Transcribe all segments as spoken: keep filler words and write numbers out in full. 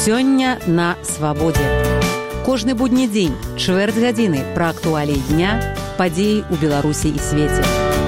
Сёння на свабодзе. Кожны будні дзень, чвэрць гадзіны пра актуаліі дня, падзеі ў Беларусі і свеце.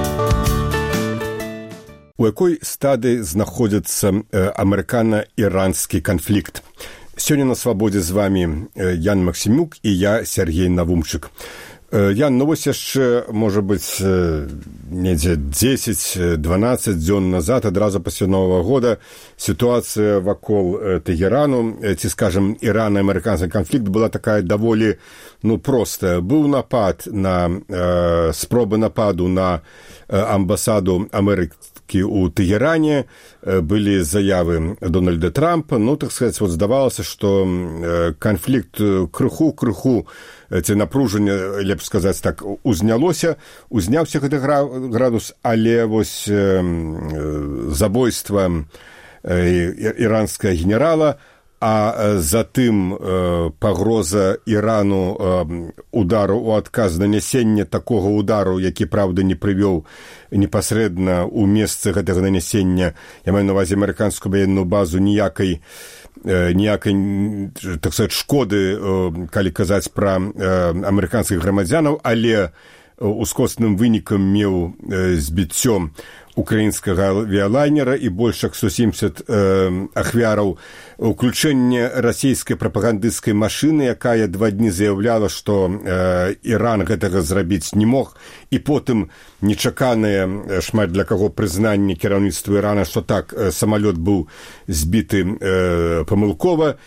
У якой стадыі знаходзіцца э, амерыкана-іранскі канфлікт? Сёння на свабодзе з вами э, Ян Максімюк і я, Сергей Навумчык. Э, Ян, ну вось яшчэ, можа быць, э, недзе дзесяць-дванаццаць дзён назад, адразу пасля Новага года, сітуацыя вакол э, Тэгерану, э, ці, скажем, Ірана-амерыканскі канфлікт была такая даволі, ну, простая. Быў напад на, э, спробы нападу на э, амбасаду Амерыкі у Тэгеране, былі заявы Дональда Трампа, ну, так сказаць, вот здавалася, што канфлікт крыху-крыху, ці напружанне, лепш сказаць так, узнялося, узняўся гэты градус, але вось забойства іранскага генерала, а затым э, пагроза Ірану э, удару у адказ нанясення такога удару, які, правда, не прывёў непасрэдна ў месцы гэтага нанясення, я маю на ўвазе амерыканскую ваенную базу, ніякай, э, ніякай, так сказаць, шкоды, э, калі казаць пра э, амерыканскіх грамадзянаў, але ускосным вынікам меў э, збіццё украінскага авіялайнера і больш як сто семьдесят э, ахвяраў, уключэнне расійскай прапагандысцкай машыны, якая два дні заяўляла, што э, Іран гэтага зрабіць не мог, і потым нечаканае шмат для каго прызнанне кіраўніцтва Ірана, што так, э, самалёт быў збіты э, памылкова.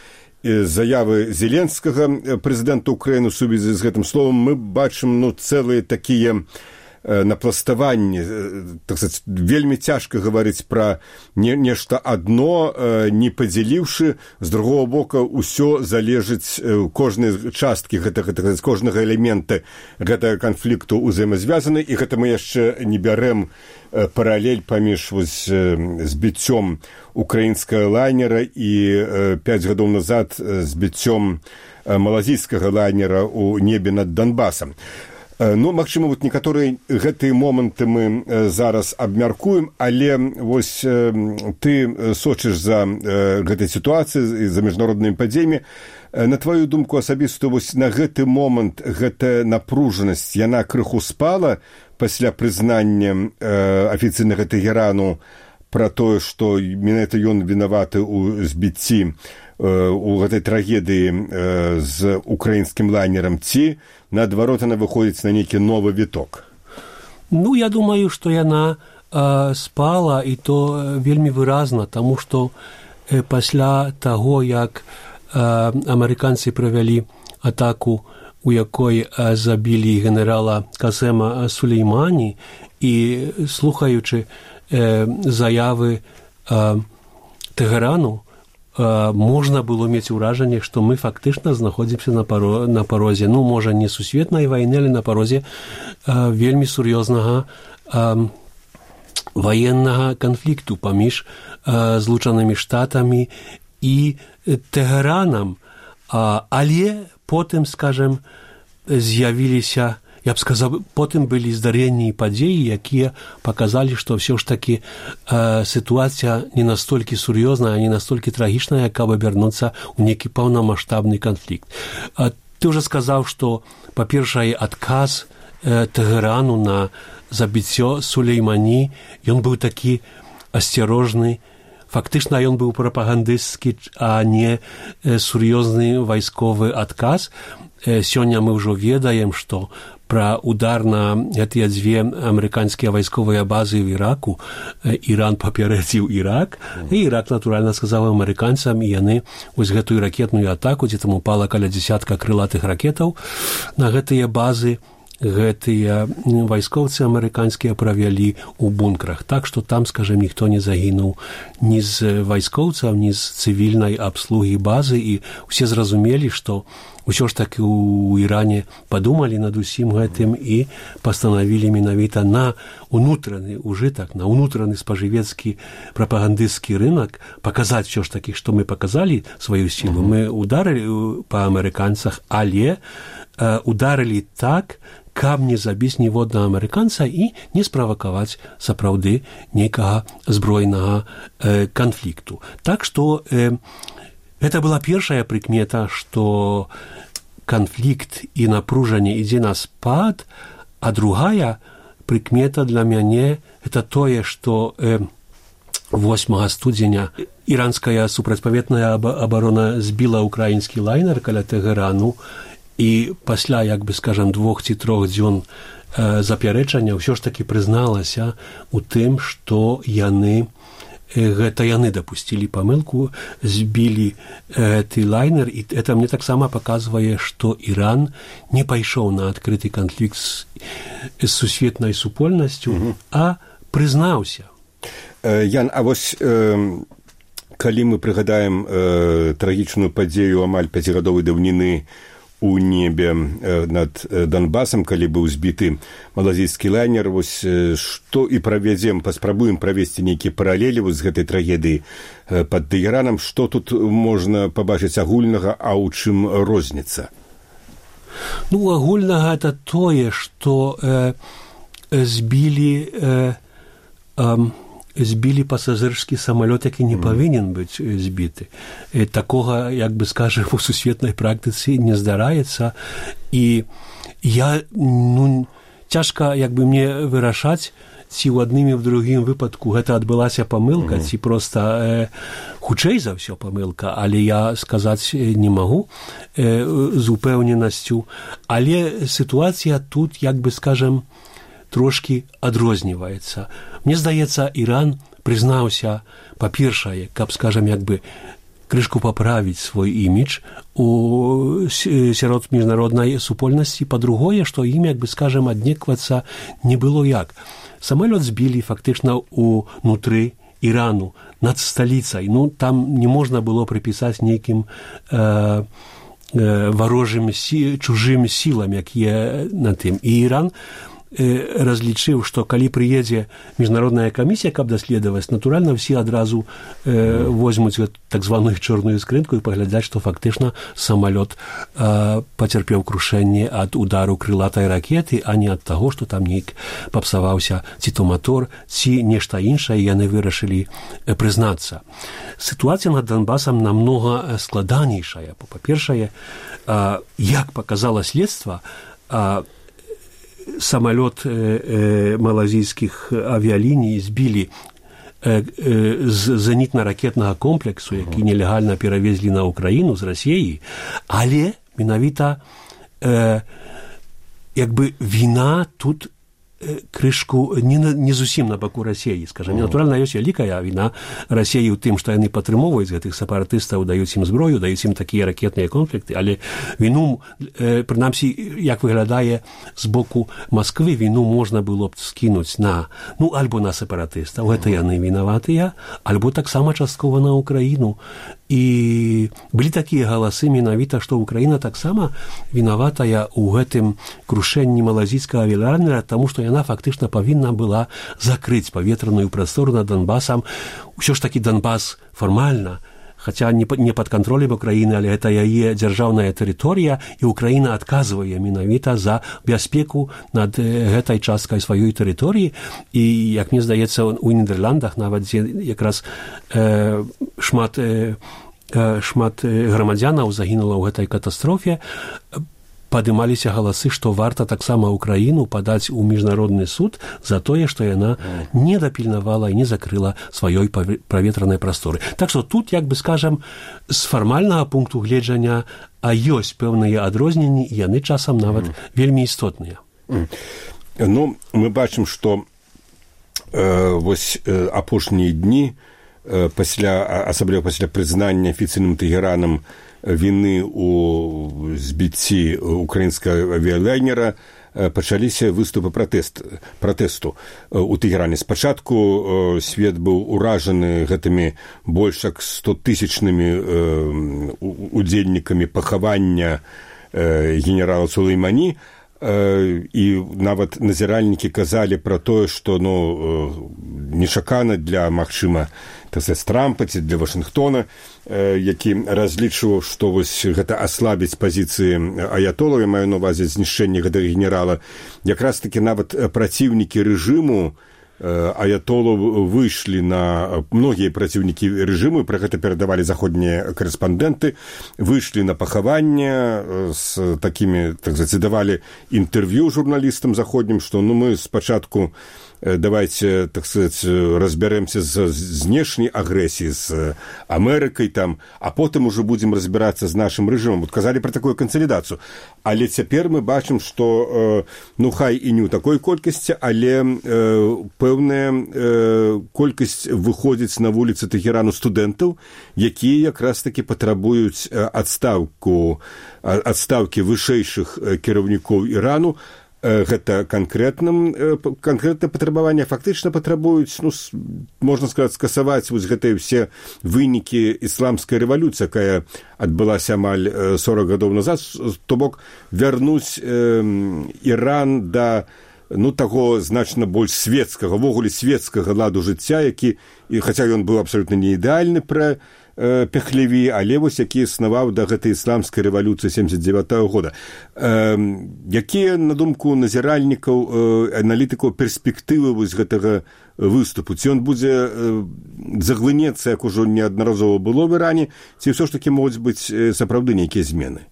Заявы Зеленскага, прэзідэнта Украіны, у сувязі з гэтым словам, мы бачым, ну, цэлыя такія напластаванні, так сказаць, вельмі цяжка гаварыць пра не, нешта адно, не падзяліўшы, з другого бока, ўсё залежыць, кожнай часткі гэтага, так сказаць, кожнага элемента гэтага канфлікту ўзаемазвязаны, і гэта мы яшчэ не бярэм паралель паміж вось збіццём украінскага лайнера і пяць гадоў назад збіццём малазійскага лайнера ў небе над Донбасам. Ну, магчыма, вот некаторыя гэтыя моманты мы зараз абмяркуем, але вось ты сочыш за гэтай сітуацыяй, за міжнароднымі падзеямі. На твою думку асабістую, вось на гэты момант гэтая напружанасць, яна крыху спала пасля прызнання афіцыйнага Тэгерану пра тое, што менавіта ён вінаваты ў збіцці у гэтай трагедыі з украінскім лайнерам, ці, наадварот, яна выходзіць на нейкі новы віток? Ну, я думаю, што яна э, спала, і то вельмі выразна, таму што э, пасля таго, як э, амерыканцы правялі атаку, у якой э, забілі генерала Касема Сулеймані, і слухаючы э, заявы э, Тэгерану, можна было мець уражанне, што мы фактычна знаходзімся на, паро, на парозе, ну, можа, не сусветнай вайны, але на парозе а, вельмі сур'ёзнага а, ваеннага канфлікту паміж а, Злучанымі Штатамі і Тэгеранам. А, але потым, скажем, з'явіліся, я б сказаў, потым былі здарэнні і падзеі, якія паказалі, што ўсё ж такі э, сітуацыя не настолькі сур'ёзная, не настолькі трагічная, каб абярнуцца ў нейкі паўнамаштабны канфлікт. А, ты ўжо сказаў, што, па-першае, адказ э, Тэгерану на забіццё Сулеймані, ён быў такі асцярожны. Фактычна ён быў прапагандысцкі, а не э, сур'ёзны вайсковы адказ. Э, сёння мы ўжо ведаем, што пра удар на гэтыя дзве амерыканскія вайсковыя базы ў Іраку Іран папярэдзіў Ірак, і Ірак, натуральна, сказаў амерыканцам, і яны вось гэтую ракетную атаку, дзе там упала каля дзясятка крылатых ракетаў, на гэтыя базы гэтыя вайскоўцы амерыканскія правялі ў бункрах. Так што там, скажем, ніхто не загінуў ні з вайскоўцаў, ні з цывільнай абслугі базы, і ўсе зразумелі, што ўсё ж такі ў Іране падумалі над усім гэтым і пастанавілі менавіта на ўнутраны ўжытак, на ўнутраны спажывецкі прапагандысцкі рынок паказаць ўсё ж такі, што мы паказалі сваю сілу. Мы ударылі па амерыканцах, але э, ударылі так, каб не забіць ніводнага амерыканца і не справакаваць сапраўды нейкага збройнага э, канфлікту. Так што э, Это была першая прыкмета, што канфлікт і напружанне ідзе на спад, а другая прыкмета для мяне – это тое, што э, восьмага студзеня іранская супрацьпаветная абарона збіла ўкраінскі лайнер каля Тэгэрану, і пасля, як бы, скажам, двух ці трох дзён э, запярэчання ўсё ж такі прызналася у тым, што яны гэта яны дапусцілі памылку, збілі гэты лайнер, і это мне таксама паказвае, што Іран не пайшоў на адкрыты канфлікт з, з сусветнай супольнасцю, угу. а прызнаўся. Ян, а вось э, калі мы прыгадаем э, трагічную падзею амаль пяцігадовай даўніны у небе над Донбасам, калі быў збіты малазійскі лайнер, вось што і правядзем, паспрабуем правесці нейкія паралелі з гэтай трагедыі пад Тэгэранам, што тут можна пабачыць агульнага, а ў чым розніца? Ну, агульнага это тое, што э, збілі э, э, збілі пасажырскі самалёт, які не mm. павінен быць збіты. І такога, як бы скажем, у сусветнай практыцы не здараецца. І я, ну, цяжка, як бы мне вырашаць, ці ў адным і ў другім выпадку гэта адбылася памылка, mm. ці проста э, хутчэй за ўсё памылка, але я сказаць не магу э, з упэўненасцю. Але сітуацыя тут, як бы скажем, трошкі адрозніваецца. Мне здаецца, Іран прызнаўся, па-першае, каб, скажам, як бы крышку паправіць свой імідж у сярод міжнароднай супольнасці, па-другое, што ім, як бы, скажам, аднеквацца не было як. Самалёт збілі фактычна ўнутры Ірану, над сталіцай. Ну, там не можна было прыпісаць нейкім э, э, варожым, сі, чужым сілам, якія на тым. І Іран разлічыў, што калі прыедзе міжнародная камісія, каб даследаваць, натуральна, всі адразу э, возьмуць так званую чорную скрынку і паглядаць, што фактычна самалёт э, пацярпеў крушэнне ад удару крылатай ракеты, а не ад таго, што там нейк папсаваўся ці то мотор, ці нешта іншае, яны вырашылі э, прызнацца. Сітуацыя над Донбасам намнога складанейшая. Па-першае, э, як паказала следства, э, самолет э, э, малазійскіх авіаліній збілі э, э, з зенітна-ракетнага комплексу, які нелегальна перавезлі на Украіну з Расіі, але менавіта э, як бы віна тут крышку не, не зусім на баку Расіі, скажем. Натуральна, ёсць вялікая віна Расіі ў тым, што яны падтрымоўваюць гэтых сепаратыстаў, даюць ім зброю, даюць ім такія ракетныя конфлікты, але віну, э, прынамсі, як выглядае з боку Масквы, віну можна было б скінуць на, ну, альбо на сепаратыстаў, гэта яны вінаватыя, альбо таксама часткова на Украіну. І былі такія галасы менавіта, што Украіна таксама вінаватая ў гэтым крушэнні малазійскага авіялайнера, таму што яна фактычна павінна была закрыць паветраную прастору над Донбасам. Усё ж такі Донбас фармальна, хаця не пад кантролем Украіны, але гэта яе дзяржаўная тэрыторыя, і Украіна адказвае менавіта за бяспеку над гэтай часткай сваёй тэрыторыі. І, як мне здаецца, у Нідерландах нават дзе якраз э, шмат э, шмат грамадзянаў загінула ў гэтай катастрофе, падымаліся галасы, што варта таксама Украіну падаць у міжнародны суд за тое, што яна не дапільнавала і не закрыла сваёй праветранай прасторы. Так што тут, як бы скажам, з фармальнага пункту гледжання, а ёсць пэўныя адрозненні, і яны часам нават mm. вельмі істотныя. Mm. Ну, мы бачым, што э, вось э, апошнія дні пасля, асабліва пасля прызнання афіцыйным Тэгэранам віны ў збіцці украінскага авіялайнера пачаліся выступы пратэст, пратэсту ў Тэгеране. Спачатку свет быў уражаны гэтымі больш як стотысячнымі удзельнікамі пахавання генерала Сулеймані, і нават назіральнікі казалі пра тое, што, ну, нечакана для, магчыма, Трампа ці для Вашынгтона, які разлічваў, што вось гэта аслабіць пазіцыі аятолаў, я маю на ўвазе знішчэнне гэтага генерала. Якраз такі нават праціўнікі рэжыму аятолаў выйшлі на многія праціўнікі рэжыму, пра гэта перадавалі заходнія карэспандэнты, выйшлі на пахаванне з такімі, так сказать, давалі інтэрв'ю журналістам заходнім, што ну мы спачатку давайте, так сказать, разберемся з знешняй агрэсіі, з Амерыкай там, а потым уже будзем разбірацца з нашым рэжымам. Вот казалі пра такую кансалідацыю. Але цяпер мы бачым, што ну хай і не ў такой колькасці, але пэўная колькасць выходзіць на вуліцы Тэхерану студэнтаў, якія якраз такі патрабуюць адстаўку, адстаўкі вышэйшых кіраўнікоў Ірану. Гэта канкрэтным, канкрэтнае патрабаванне фактычна патрабуюць, ну, можна сказаць, скасаваць вось гэтыя ўсе вынікі ісламскай рэвалюцыі, якая адбылася амаль сорок гадоў назад, то бок вярнуць э, Іран да ну, таго значна больш светскага, ввогуле светскага ладу жыцця, які, і хаця ён быў абсалютна не ідэальны пра Пехлеві, але вось які існаваў да гэтай ісламскай рэвалюцыі семдзесят девятого года. Э, якія, на думку назіральнікаў, э, аналітыкаў, перспектывы вось гэтага выступу? Ці ён будзе э, заглынецца, як ужо неаднаразова было в Іране, ці ўсё ж такі могуць быць э, сапраўды нейкія змены?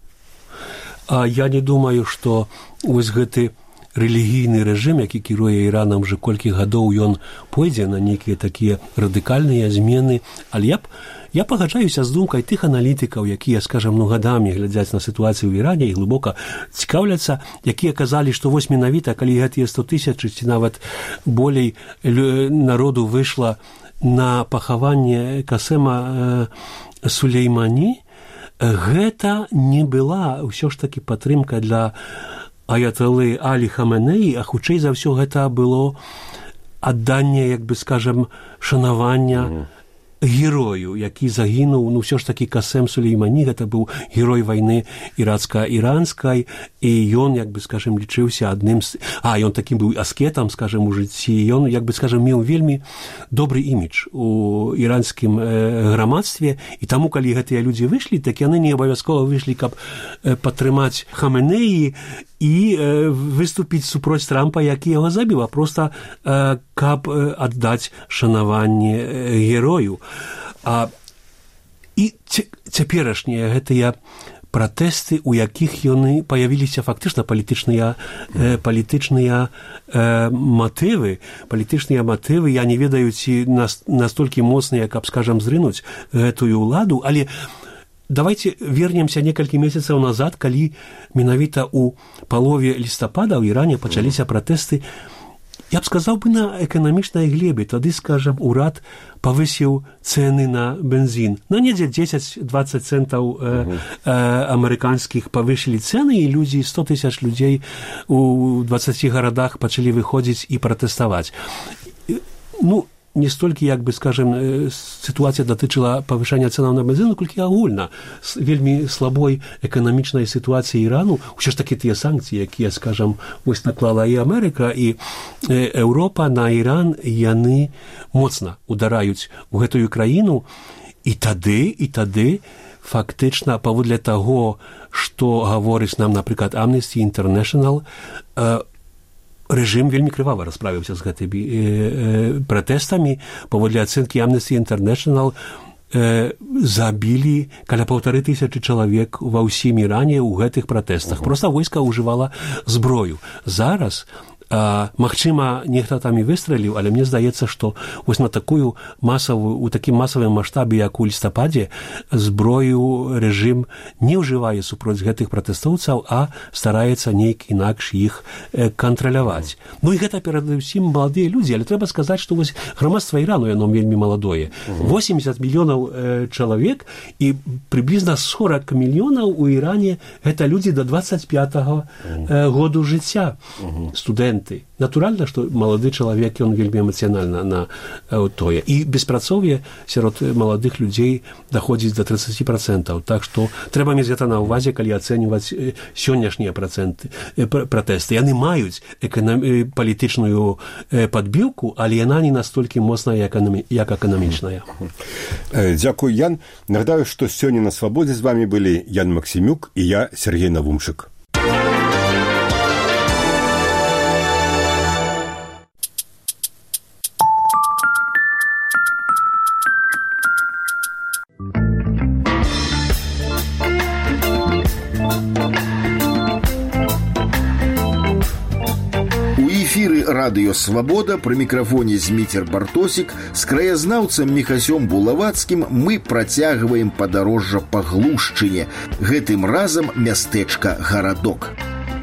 А я не думаю, што вось гэты рэлігійны рэжым, які кіруе Іранам уже колькі гадоў, ён пойдзе на нейкія такія радыкальныя змены, але я б Я пагаджаюся з думкай тых аналітыкаў, якія, скажам, ну, гадамі глядзяць на сітуацыю ў Іране і глыбока цікаўляцца, якія казалі, што вось менавіта, калі гэтыя сто тысяч ці нават болей народу выйшла на пахаванне Касема э, Сулеймані, гэта не была ўсё ж такі падтрымка для аяталы Алі Хаменеі, а хутчэй за ўсё гэта было адданне, як бы, скажам, шанавання mm-hmm. герою, які загінуў, ну, ўсё ж такі Касем Сулеймані, гэта быў герой вайны ірацка-іранскай, і ён, як бы, скажем, лічыўся адным з... А, ён такім быў аскетам, скажем, у жыцці, ён, як бы, скажем, меў вельмі добры імідж у іранскім э, грамадстве, і таму, калі гэтыя людзі выйшлі, так яны не абавязкова выйшлі, каб э, падтрымаць Хаменеі і э, выступіць супроць Трампа, які яго забіў, а проста э, каб э, аддаць шанаванне э, герою. А, і цяперашнія гэтыя пратэсты, у якіх яны паявіліся фактычна палітычныя, э, палітычныя э, матывы, палітычныя матывы, я не ведаю, ці нас, настолькі моцныя, каб, скажам, зрынуць гэтую ўладу, але давайте вернемся некалькі месяцаў назад, калі менавіта ў палове лістапада ў Іране пачаліся пратэсты, я б сказаў бы, на эканамічнай глебе. Тады, скажам, урад павысіў цэны на бензін. На недзе дзесяць-дваццаць цэнтаў э, э, амерыканскіх павышылі цэны, і людзі, сто тысяч людзей у дваццаці гарадах пачалі выходзіць і пратэставаць. Ну, не столькі, як бы, скажем, сітуацыя датычыла павышання цэнаў на бензін, колькі агульна вельмі слабой эканамічнай сітуацыі Ірану, ўсё ж такі тыя санкцыі, якія, скажам, вось наклала і Амерыка, і Еўропа на Іран, яны моцна удараюць у гэтую краіну, і тады, і тады фактычна, паводле таго, што гаворыць нам, напрыклад, Amnesty International, рэжым вельмі крывава расправіўся з гэтымі э, э, пратэстамі. Паводле ацэнкі Amnesty International э, забілі каля паўтары тысячы чалавек ва ўсім Іране ў гэтых пратэстах. Проста войска ўжывала зброю. Зараз А, магчыма, нехта там і выстрэліў, але мне здаецца, што вось на такую масавую, у такім масавым маштабе, як у лістападзе, зброю рэжым не ўжывае супроць гэтых пратэстоўцаў, а стараецца нейк інакш іх э, кантраляваць. Ну і гэта перадусім маладыя людзі, але трэба сказаць, што вось грамадства Ірану, яно вельмі маладое. восемьдесят мільёнаў э, чалавек, і прыблізна сорок мільёнаў у Іране гэта людзі да двадцать пятого э, году жыцця, студэнты. Натуральна, што малады чалавек, ён вельмі эмацыянальна на э, тое. І беспрацоўе сярод маладых людзей даходзіць да тридцать процентов. Так што трэба мець гэта на ўвазе, калі ацэньваць э, сённяшнія працэнты, э, пратэсты. Яны маюць эканам... э, палітычную э, падбіўку, але яна не настолькі моцная, як, эканами... як эканамічная. Дзякуй, Ян. Нагадаю, што сёння на Свабодзе з вами былі Ян Максімюк і я, Сергей Навумшык. эфіры радыё Свабода, пры мікрафоне Зміцер Бартосік, з краязнаўцам Міхасём Булавацкім мы працягваем падарожжа па Глушчыне, гэтым разам мястэчка Гарадок.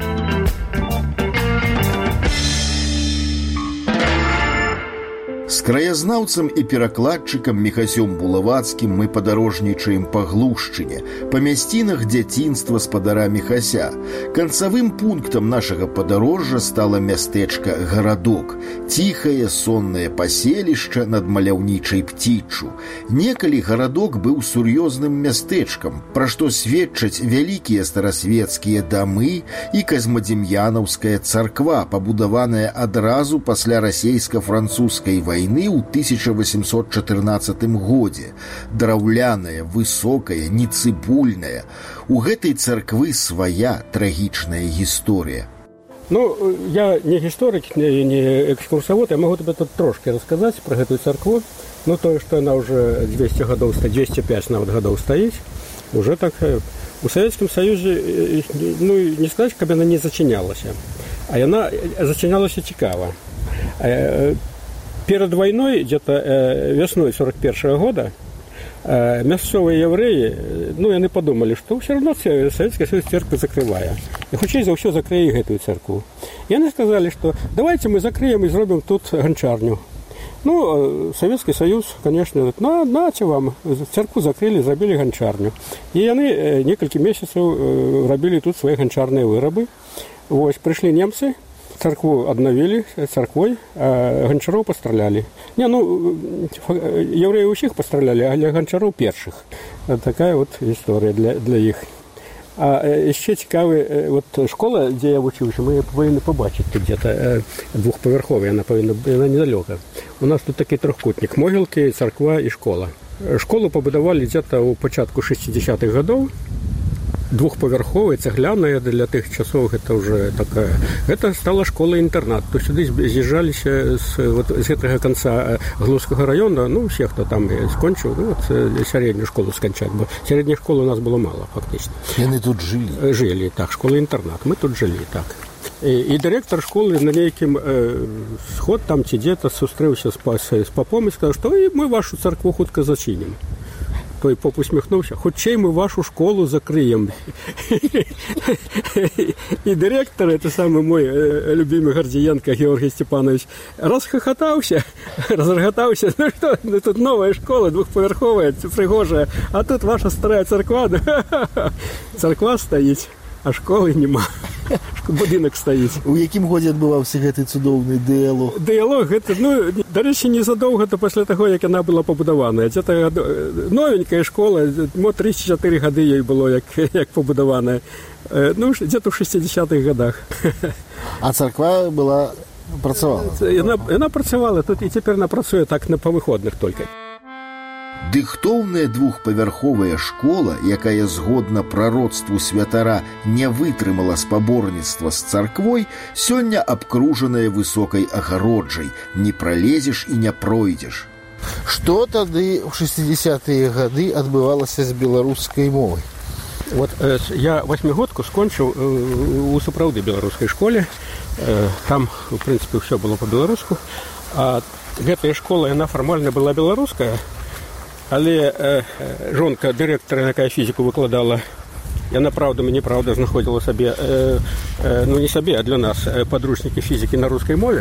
З краязнаўцам і перакладчыкам Міхасём Булавацкім мы падарожнічаем па Глушчыне, па мясцінах дзяцінства спадара Міхася. Канцавым пунктам нашага падарожжа стала мястэчка Гарадок, ціхае соннае паселішча над маляўнічай Пціччу. Некалі Гарадок быў сур'ёзным мястэчкам, пра што сведчаць вялікія старасвецкія дамы і казмадзем'янаўская царква, пабудаваная адразу пасля расейска-французскай вайны войны ў тысяча восемьсот чатырнаццатым годзе. Драўляная, высокая, нецыбульная. У гэтай царквы свая трагічная гісторыя. Ну, я не гісторык, не, не экскурсавод, я могу тебе тут трошки расказаць пра гэтую царкву. Ну, тое, што яна ўжо двести гадоў, двести пять нават гадоў стаіць, уже так у Савецкім Саюзе, ну, не сказаць, каб яна не зачынялася, а яна зачынялася цікава. Перед войной, где-то э, весной сорок первого года, э, мясцовые евреи, ну, они подумали, что все равно Советский Союз церковь закрывая. И хутчэй за ўсё закрые эту церковь. И они сказали, что давайте мы закроем и сделаем тут гончарню. Ну, Советский Союз, конечно, говорит, на, нате вам, церковь закрыли, забили гончарню. И они э, несколько месяцев э, робили тут свои гончарные вырабы. Вот, пришли немцы, церкву обновили церквой, а гончаров постреляли. Не, ну, евреи усіх постреляли, а для гончаров перших. Вот такая вот история для, для их. А еще цікавая, вот школа, где я учился, мы повинны побачить тут где-то двухповерховая, она повинна, она недалеко. У нас тут такой трехкутник, могилки, церква и школа. Школу побудовали где-то у початку шестидесятых годов. Двухповерховая, цегляная для тых часов, это уже такая. Это стала школа-интернат. То есть сюда з'їжджались с, вот, с этого конца Глузского района, ну, все, кто там скончил, ну, вот, среднюю школу скончать. Бо средней школы у нас было мало, фактически. И они тут жили? Жили, так, школа-интернат. Мы тут жили, так. И, и директор школы на неким э, сход там, где-то сустрелся с, с, с попом и сказал, что и мы вашу церкву хутко зачиним. Той поп усміхнувся, хочей ми вашу школу закриємо. І директор, це саме мой любимий Гордієнко Георгій Степанович, розхохотався, розроготався, ну що, ну, тут нова школа, двохповерхова, пригожа, а тут ваша стара церква, церква стоїть, а школи нема. Будинок стоїть. У якім годі відбувався гэты цудоўны дыялог? Дыялог, гэта, ну, до речі, незадовго то після того, як вона була побудована. Це новенька школа, мо три-чотири годи їй було, як, як побудована. Ну, где-то в шестидесятых годах. А церква була, працювала? Вона, вона працювала тут, і тепер вона працює так на повиходних тільки. Дыхтоўная двухпавярховая школа, якая згодна прароцтву святара не вытрымала спаборніцтва з царквой, сёння абкружаная высокай агароджай. Не пролезеш і не пройдзеш. Што тады ў шестидесятые гады адбывалася з беларускай мовай? Вот э, я восьмигодку скончыў э, у сапраўды беларускай школе. Э, там, в прынцыпе, ўсё было па-беларуску. А гэтая школа, яна фармальна была беларуская, але э, жонка дырэктара, якая фізіку выкладала, яна праўдамі неправда знаходзіла сабе, э, э, ну не сабе, а для нас э, падручнікі фізікі на рускай мове.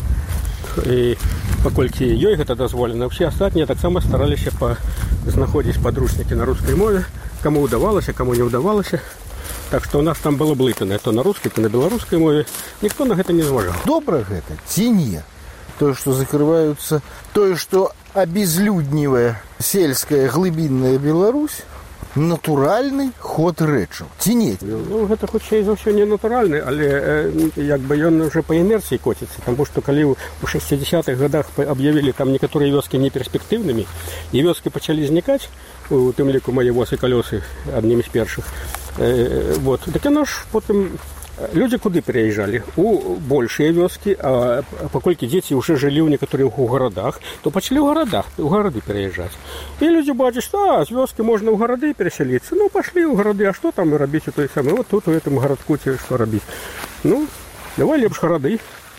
І паколькі ёй гэта дазволена, ўсе астатнія таксама стараліся па, знаходзіць падручнікі на рускай мове, каму ўдавалася, каму не ўдавалася. Так што у нас там было блытанае то на рускай, то на беларускай мове. Ніхто на гэта не зважаў. Добра гэта ці не? Тое, што закрываюцца, тое, што обезлюднівая сельская глыбінная Беларусь, натуральны ход рэчаў. Ці не? Ну, гэта хутчэй за ўсё не натуральны, але э, як бы ён уже па інерцыі коціцца, таму што калі ў шестидесятых годах аб'явілі там некаторыя вёскі неперспектыўнымі, і вёскі пачалі знікаць, у тым ліку мае воз і калёсы аднымі з першых, э, вот, так яно ж потым люди куды переезжали? У большие вёски, а паколькі дзеці уже жили у некоторых у городах, то пачали у городах, у городы переезжать. И люди бачат, что а, с вёски можно у городы переселиться. Ну, пошли у городы, а что там робить у той самой? Вот тут у этом городку тебе что робить? Ну, давай лепш городы.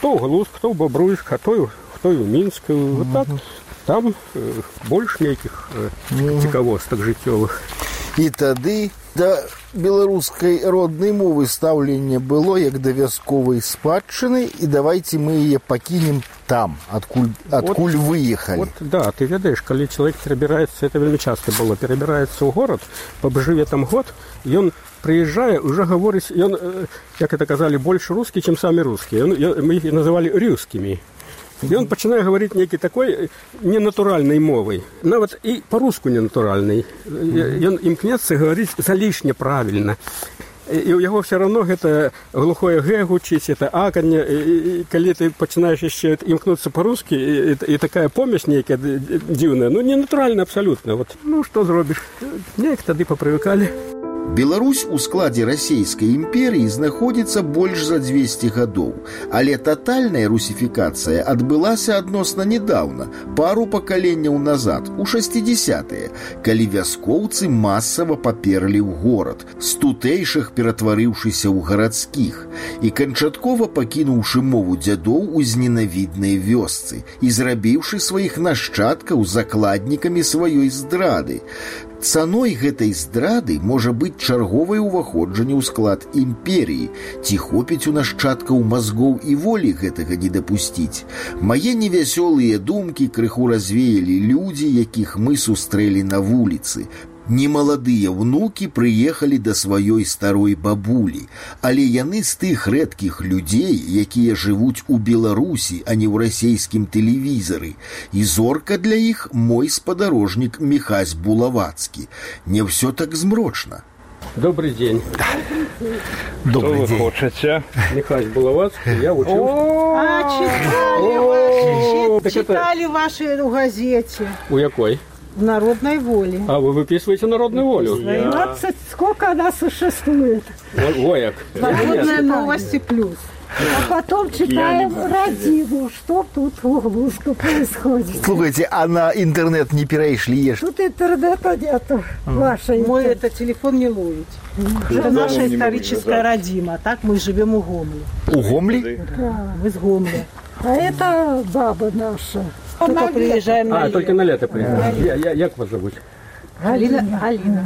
Хто ў Галузк, хто ў Бабруйск, а той, хто і ў Мінск. Вот так. Там э, больш нейкіх э, цікавостак жыццёвых. І тады да беларускай роднай мовы стаўленне было як да вясковай спадчыны, і давайте мы яе пакінем там, адкуль, адкуль вот, выехалі. Вот, да, ты ведаеш, калі чалавек перабіраецца, это вельмі часта было, перабіраецца ў горад, пабжыве там год, ён прыязджае, уже гаворыць, ён, як это казалі, больш рускі, чым самі рускія. Мы іх называлі рюскімі. І он пачынае гаварыць нейкі такой ненатуральнай мовай, нават і па-руску ненатуральнай. Ён імкнецца гаварыць залішне правільна. І ў яго все равно гэта глухое г гучыць, это аканне, і калі ты пачынаеш яшчэ імкнуцца па-рускі, і, і такая помесь нейкая дзіўная, ну ненатуральна абсалютна. Вот. Ну што зробіш? Неяк тады папрывыкалі. Беларусь у складзе расійскай імперыі знаходзіцца больш за дзвесце гадоў, але татальная русіфікацыя адбылася адносна нядаўна, пару пакаленняў назад, у шэсцідзесятыя, калі вяскоўцы масава паперлі ў горад, з тутэйшых ператварыўшыся ў гарадскіх, і канчаткова пакінуўшы мову дзядоў у зненавіднай вёсцы і зрабіўшы сваіх нашчадкаў закладнікамі сваёй здрады. Цаной гэтай здрады можа быць чарговае ўваходжанне ў склад імперіі, ці хопіць у нашчадкаў мазгоў і волі гэтага не дапусціць. Мае невясёлыя думкі крыху развеялі людзі, якіх мы сустрэлі на вуліцы. Немаладыя внукі прыехалі да сваёй старой бабулі, але яны з тых рэдкіх людзей, якія жывуць у Беларусі, а не ў расійскім тэлевізары. І зорка для іх мой спадарожнік Міхась Булавацкі. Не ўсё так змрочна. Добрый день. Добрый день. Что вы хочете? Михась Булавацкий, я учился. А, читали ваши, читали ваши в газете. У якой? В «Народной воле». А вы выписываете «Народную волю»? двенадцать, сколько она существует? Вояк. «Народные новости плюс». А потом читаем «Родину», что тут в Углуску происходит. Слушайте, а на интернет не перешли? Тут интернета нету. Вашей. Мой это телефон не ловит. Это наша историческая родина. Так мы живем у Гомли. У Гомли? Да, мы с Гомли. А это баба наша. Только приезжаем на А, лето. только на лето приезжаем. Я, я, як вас зовут? Галина. Галина.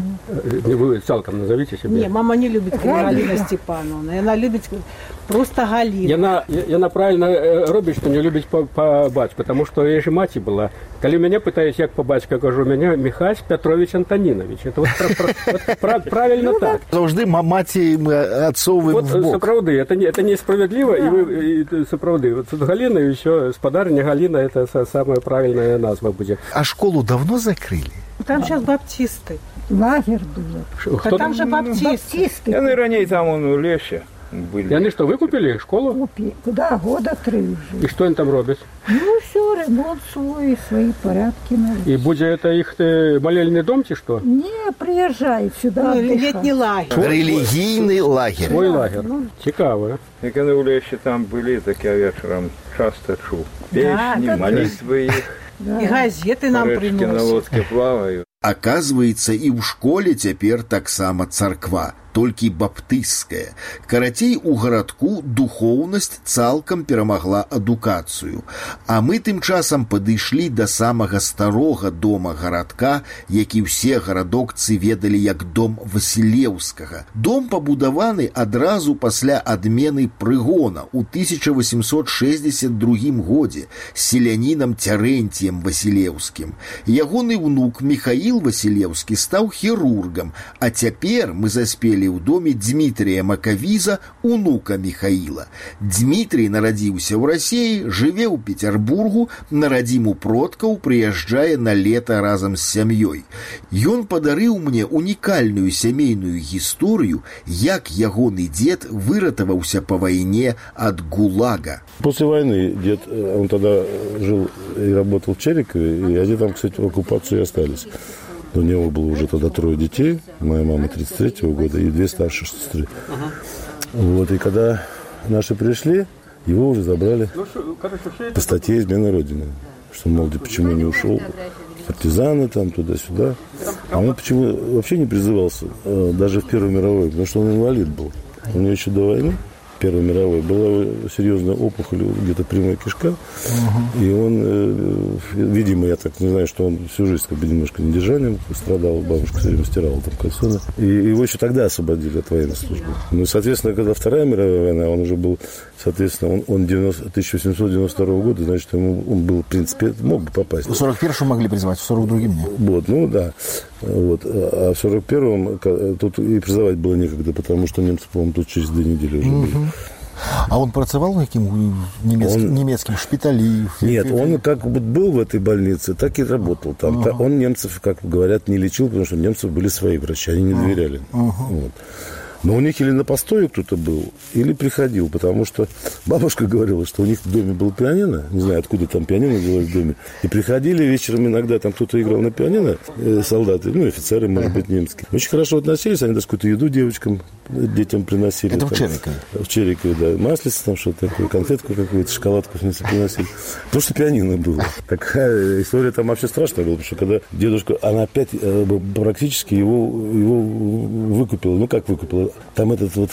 Вы цалком назовите себя. Не, мама не любит Галина Степановна. Она любит просто Галина. Яна, яна правильно робит, что не любит по, по бацьку, потому что я же мать была. Коли меня пытаюсь, як по батьку, кажу, меня Михась Петрович Антонинович. Это вот, про, про, вот про, правильно ну, так. Завжди маті ми отцовим вот, в бок. Соправды, это, не, это несправедливо, да. И вы, и, соправды. Вот тут Галина и еще спадарня Галина, это самая правильная назва будет. А школу давно закрыли? Там сейчас баптисты. Лагерь был. А там же баптисты. Баптисты. Я, наверное, там он в лесе были. И они что, выкупили школу? Купили. Куда? Года три уже. И что они там робят? Ну, все, ремонт свой, свои порядки. Наверное. И будет это их молельный дом, чи что? Не, приезжай сюда. Ну, летний лагерь. Релігійний лагерь. Свой лагерь. Ну, цікаво. Як вони в лесі там були, так я вечором часто чув. Песни, да, молитвы их. Да. И газеты нам приносят. На лодке плавают. Аказваецца, і ў школе цяпер таксама царква, толькі баптысцкая. Карацей, у гарадку духоўнасць цалкам перамагла адукацыю. А мы тым часам падышлі да самага старога дома гарадка, які ўсе гарадокцы ведалі як дом Васілеўскага. Дом пабудаваны адразу пасля адмены прыгона ў тысяча восемьсот шестьдесят другім годзе селянінам Цярэнціем Васілеўскім. Ягоны внук Михаил Васілеўскі стаў хірургам, а цяпер мы заспелі ў доме Дмітрия Макавіза, унука Михаила. Дмітрий нарадзіўся ў Расіі, жыве ў Петербургу, на радзіму продкаў прыязджае на лета разам з сям'ёй. Ён падарыў мне унікальную сямейную гісторыю, як ягоны дед выратаваўся па вайне ад ГУЛАГа. После войны дед, он тогда жил и работал в Черекове, и они там, кстати, в оккупации остались. У него было уже тогда трое детей, моя мама тридцать третьего года и две старшие сестры. Ага. Вот, и когда наши пришли, его уже забрали по статье «Измена Родины». Что, мол, почему не ушел, партизаны там, туда-сюда. А он почему вообще не призывался, даже в Первой мировой, потому что он инвалид был. У него еще до войны Первой мировой, была серьезная опухоль где-то прямая кишка, угу. И он, э, видимо, я так не знаю, что он всю жизнь как бы немножко недержанием страдал, бабушка все время стирала там кальсоны, и его еще тогда освободили от военной службы. Ну и, соответственно, когда Вторая мировая война, он уже был, соответственно, он, он тысяча восемьсот девяносто второго года, значит, ему, он был, в принципе, мог бы попасть. В сорок первом могли призвать, в сорок другом нет. Вот, ну да. Вот. А в сорок первом тут и призывать было некогда, потому что немцы, по-моему, тут через две недели уже были. А он працевал в каким немецким, он... немецким шпитале? Нет, он как бы был в этой больнице, так и работал там. Uh-huh. Он немцев, как говорят, не лечил, потому что у немцев были свои врачи, они не доверяли. Uh-huh. Вот. Но у них или на постое кто-то был, или приходил, потому что бабушка говорила, что у них в доме было пианино, не знаю, откуда там пианино было в доме, и приходили вечером иногда, там кто-то играл на пианино, э, солдаты, ну, офицеры, может быть, немецкие. Очень хорошо относились, они даже какую-то еду девочкам, детям приносили. Это там, в Черикове? В Черикове, да, маслица там что-то такое, конфетку какую-то, шоколадку приносили. Потому что пианино было. Такая история там вообще страшная была, потому что когда дедушка, она опять э, практически его, его выкупила, ну, как выкупила? Там этот вот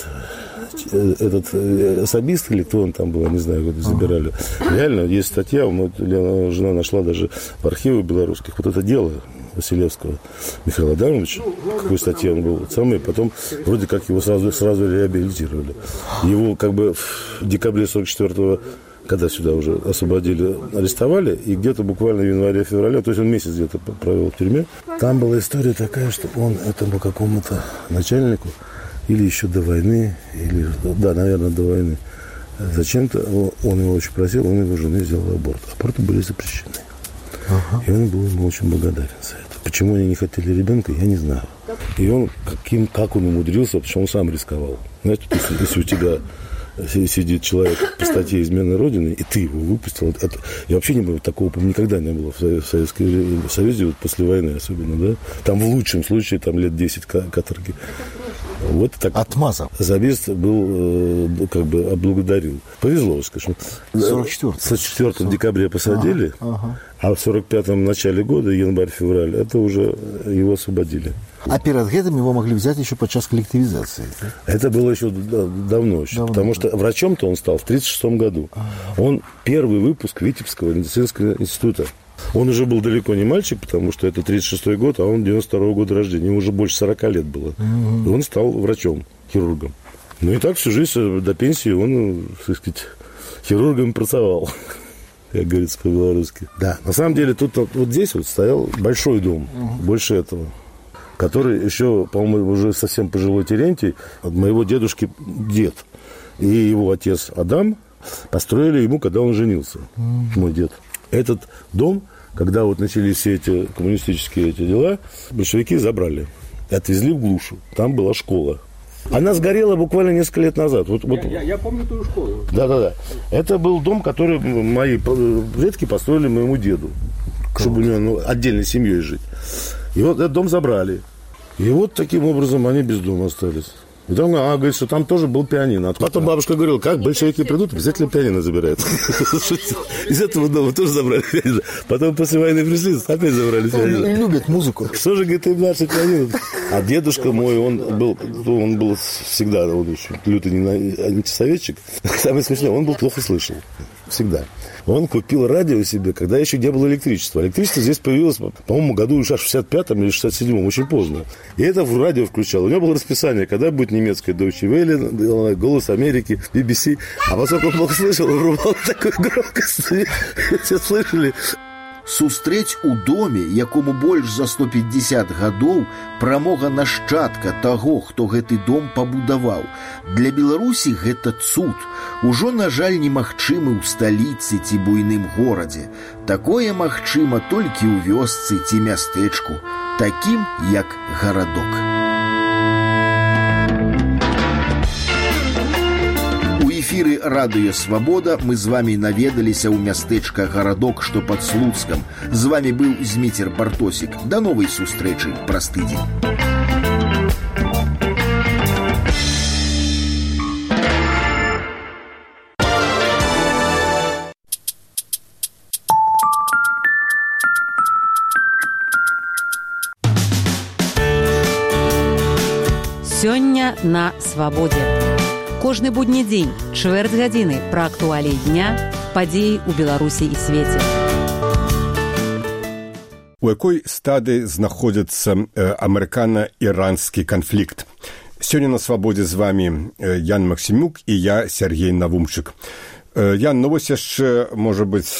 этот особист или кто он там был, я не знаю, вот забирали. Реально, есть статья, вот, жена нашла даже в архивах белорусских, вот это дело Василевского Михаила Адамовича, какой статье он был, вот самый, потом вроде как его сразу, сразу реабилитировали. Его как бы в декабре сорок четвёртого, когда сюда уже освободили, арестовали, и где-то буквально в январе-феврале, то есть он месяц где-то провел в тюрьме, там была история такая, что он этому какому-то начальнику или еще до войны, или, да, наверное, до войны, зачем-то он его очень просил, он его жене сделал аборт. Аборты были запрещены. Ага. И он был ему очень благодарен за это. Почему они не хотели ребенка, я не знаю. И он, каким, как он умудрился, потому что он сам рисковал. Знаете, если, если у тебя сидит человек по статье «Измена Родины», и ты его выпустил. Это, я вообще не было, такого никогда не было в, в, Советской, в Союзе, вот после войны особенно, да. Там в лучшем случае там лет десять каторги. Вот так. Отмазал. Забест был, э, как бы, облагодарил. Повезло, скажем. сорок четвёртого. В сорок четвёртом декабре посадили, ага, ага. А в сорок пятом начале года, январь-февраль, это уже его освободили. А перед этим его могли взять еще подчас коллективизации? Это было еще давно, еще, давно потому да. что врачом-то он стал в тридцать шестом году. А-а-а. Он первый выпуск Витебского медицинского института. Он уже был далеко не мальчик, потому что это тридцать шестой год, а он девяносто второго года рождения. Ему уже больше сорока лет было. Mm-hmm. И он стал врачом, хирургом. Ну и так всю жизнь до пенсии он, так сказать, хирургом pracował, как говорится по-белорусски. Да, на самом деле тут вот, вот здесь вот стоял большой дом, mm-hmm. больше этого, который еще, по-моему, уже совсем пожилой Терентий, от моего дедушки дед и его отец Адам построили ему, когда он женился, mm-hmm. мой дед. Этот дом, когда вот начались все эти коммунистические эти дела, большевики забрали и отвезли в глушу. Там была школа. Она сгорела буквально несколько лет назад. Вот, вот. Я, я, я помню ту школу. Да-да-да. Это был дом, который мои предки построили моему деду, как? Чтобы у него ну, отдельной семьей жить. И вот этот дом забрали. И вот таким образом они без дома остались. И там, она говорит, что там тоже был пианино. А потом бабушка говорила, как большевики придут, обязательно пианино забирают. Из этого дома тоже забрали пианино. Потом после войны пришли, опять забрали пианино. Они любят музыку. Что же, говорит, им наше пианино? А дедушка мой, он был, он был всегда, он еще лютый антисоветчик. Самое смешное, он был плохо слышал. Всегда. Он купил радио себе, когда еще не было электричества. Электричество здесь появилось, по-моему, году в шестьдесят пятом или шестьдесят седьмом, очень поздно. И это в радио включал. У него было расписание, когда будет немецкая Deutsche Welle, Голос Америки, би би си. А поскольку он плохо слышал, он врубал такую громкость. Все слышали. Сустрэць у доме, якому больш за сто пятьдесят гадоў, прамога нашчадка таго, хто гэты дом пабудаваў. Для Беларусі гэта цуд. Ужо, на жаль, немагчымы ў сталіцы ці буйным горадзе. Такое магчыма толькі ў вёсцы ці мястэчку, такім як гарадок. В эфире «Радио Свобода» мы с вами наведаліся ў мястэчка гарадок, што пад Слуцкам. З вами быў Зміцер Бартосік. До новой сустрэчы праз тыдзень. Сёння на свабодзе. Кожны будні дзень, чвэрць гадзіны пра актуаліі дня, падзеі ў Беларусі і свеце. У якой стадыі знаходзіцца амерыкана-іранскі канфлікт? Сёння на свабодзе з вами Ян Максімюк і я, Сергей Навумчык. Ян, ну вось яшчэ, можа быць,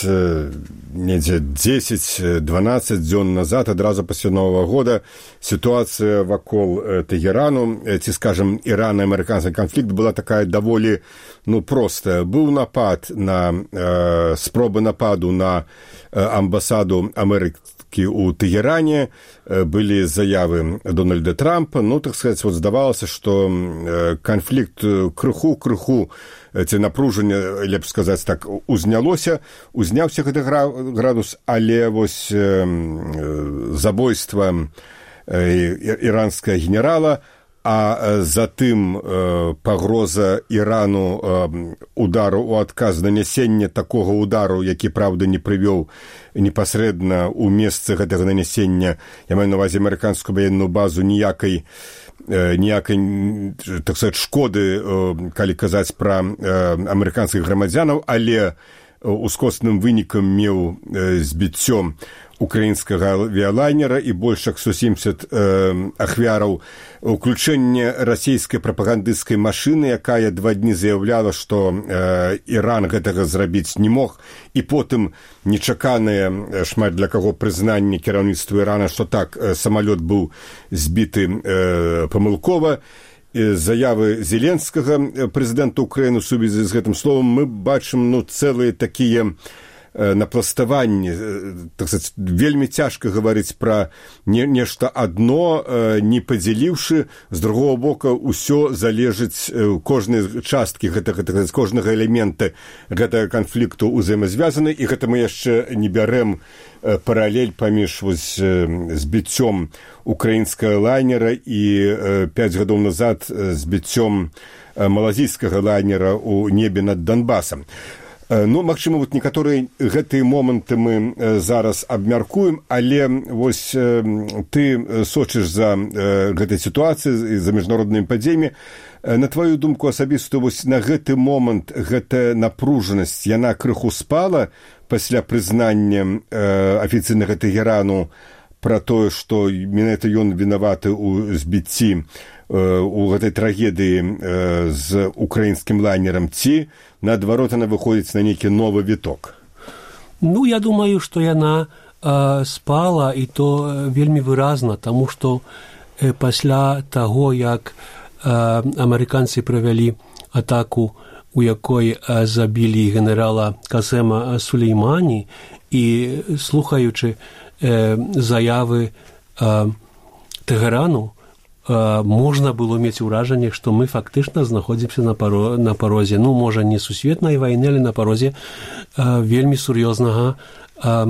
недзе дзесяць-дванаццаць дзён назад, адразу пасля Новага года, сітуацыя вакол Тэгерану, ці, скажам, ірано-амерыканскі канфлікт была такая даволі, ну, простая. Быў напад на, э, спробы нападу на амбасаду Амерыкі ў Тэгеране, былі заявы Дональда Трампа, ну, так сказаць, вот здавалася, што канфлікт крыху-крыху, ці напружанне, лепш сказаць так, узнялося, узняўся гэты градус, але вось э, забойства э, іранскага генерала, а затым э, пагроза Ірану э, удару ў адказ нанясення такога удару, які, правда, не прывёў непасрэдна ў месцы гэтага нанясення, я маю на ўвазе амерыканскую ваенную базу, ніякай ніякай, так сказаць, шкоды, калі казаць пра амерыканскіх грамадзянаў, але ускосным вынікам меў збіццё украінскага авіялайнера і больш як сто сямдзесят ахвяраў, уключэнне расійскай прапагандысцкай машыны, якая два дні заяўляла, што Іран гэтага зрабіць не мог, і потым нечаканае шмат для каго прызнанне кіраўніцтва Ірана, што так, самалёт быў збіты памылкова. Заявы Зеленскага, прэзідэнта Украіны, у сувязі з гэтым словам, мы бачым, ну, цэлыя такія напластаванні, так сказать, вельмі цяжка гаварыць пра не, нешта адно, не падзяліўшы, з другого бока, ўсё залежыць, кожнай часткі гэтага, так сказать, кожнага элемента гэтага канфлікту ўзаемазвязаны, і гэта мы яшчэ не бярэм паралель паміж вось збіццём украінскага лайнера і пяць гадоў назад збіццём малазійскага лайнера ў небе над Донбасам. Ну, магчыма, вот некаторыя гэтыя моманты мы зараз абмяркуем, але вось ты сочыш за гэтай сітуацыяй, за міжнароднымі падзеямі. На твою думку асабістую, вось на гэты момант гэтая напружанасць, яна крыху спала пасля прызнання афіцыйнага Тэгерану пра тое, што менавіта ён вінаваты ў збіцці у гэтай трагедыі з украінскім лайнерам, ці, наадварот, яна выходзіць на нейкі новы віток? Ну, я думаю, што яна э, спала, і то вельмі выразна, таму што э, пасля таго, як э, амерыканцы правялі атаку, у якой э, забілі генерала Касема Сулеймані, і слухаючы э, заявы э, Тэгерану, можна было мець уражанне, што мы фактычна знаходзімся на, паро, на парозе, ну, можа, не сусветнай вайны, але на парозе а, вельмі сур'ёзнага а,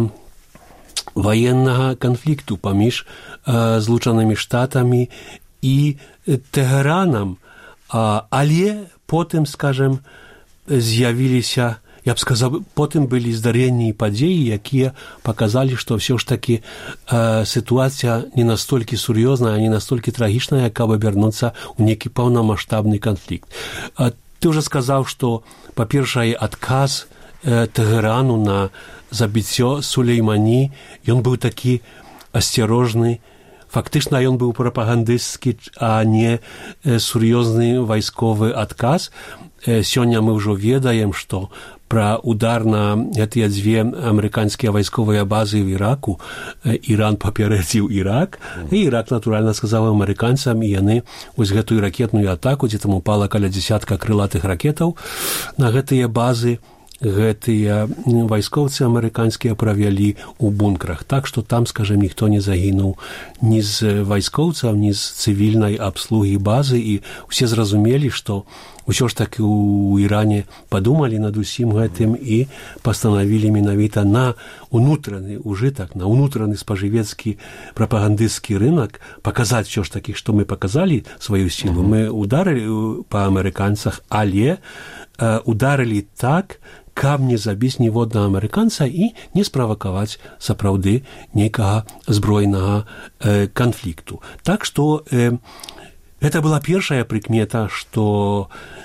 ваеннага канфлікту паміж а, Злучанымі Штатамі і Тэгеранам. А, але потым, скажем, з'явіліся, я б сказаў, потым былі здарэнні і падзеі, якія паказалі, што ўсё ж такі э, сітуацыя не настолькі сур'ёзная, не настолькі трагічная, каб абярнуцца ў нейкі паўнамаштабны канфлікт. А, ты ўжо сказаў, што, па-першае, адказ э, Тэгерану на забіццё Сулеймані, ён быў такі асцярожны, фактычна ён быў прапагандысцкі, а не э, сур'ёзны вайсковы адказ. Э, сёння мы ўжо ведаем, што пра удар на гэтыя дзве амерыканскія вайсковыя базы ў Іраку Іран папярэдзіў Ірак, і Ірак, натуральна, сказаў амерыканцам, і яны вось гэтую ракетную атаку, дзе там упала каля дзясятка крылатых ракетаў на гэтыя базы, гэтыя вайскоўцы амерыканскія правялі ў бункрах. Так што там, скажем, ніхто не загінуў ні з вайскоўцаў, ні з цывільнай абслугі базы, і ўсе зразумелі, што ўсё ж такі ў Іране падумалі над усім гэтым і пастанавілі менавіта на ўнутраны ўжытак, на ўнутраны спажывецкі прапагандысцкі рынак паказаць ўсё ж такі, што мы паказалі сваю сілу. Мы ударылі па амерыканцах, але э, ударылі так, каб не забіць ніводнага амерыканца і не справакаваць сапраўды нейкага збройнага э, канфлікту. Так што э, гэта была першая прыкмета, што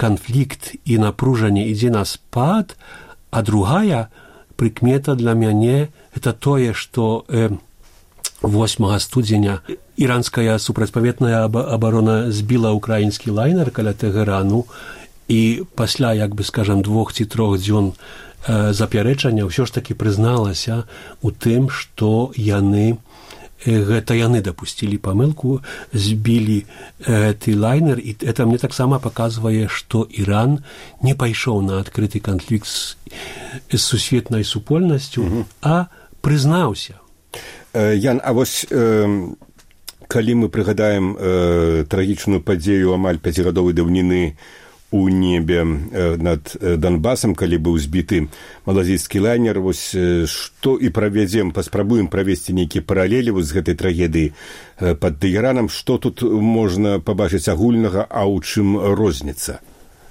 канфлікт і напружанне ідзе на спад, а другая прыкмета для мяне это тое, што э, восьмага студзеня іранская супрацьпаветная абарона збіла украінскі лайнер каля Тэгэрану, і пасля, як бы скажам, двух ці трох дзён э, запярэчання ўсё ж такі прызналася у тым, што яны гэта яны дапусцілі памылку, збілі гэты лайнер, і это мне таксама паказвае, што Іран не пайшоў на адкрыты канфлікт з, з сусветнай супольнасцю, угу. а прызнаўся. Ян, а вось э, калі мы прыгадаем э, трагічную падзею амаль пяцігадовай даўніны у небе э, над э, Донбасам, калі быў збіты малазійскі лайнер, вось э, што і правядзем, паспрабуем правесці нейкія паралелі вось з гэтай трагедыі э, пад Тэгэранам, што тут можна пабачыць агульнага, а ў чым розніца?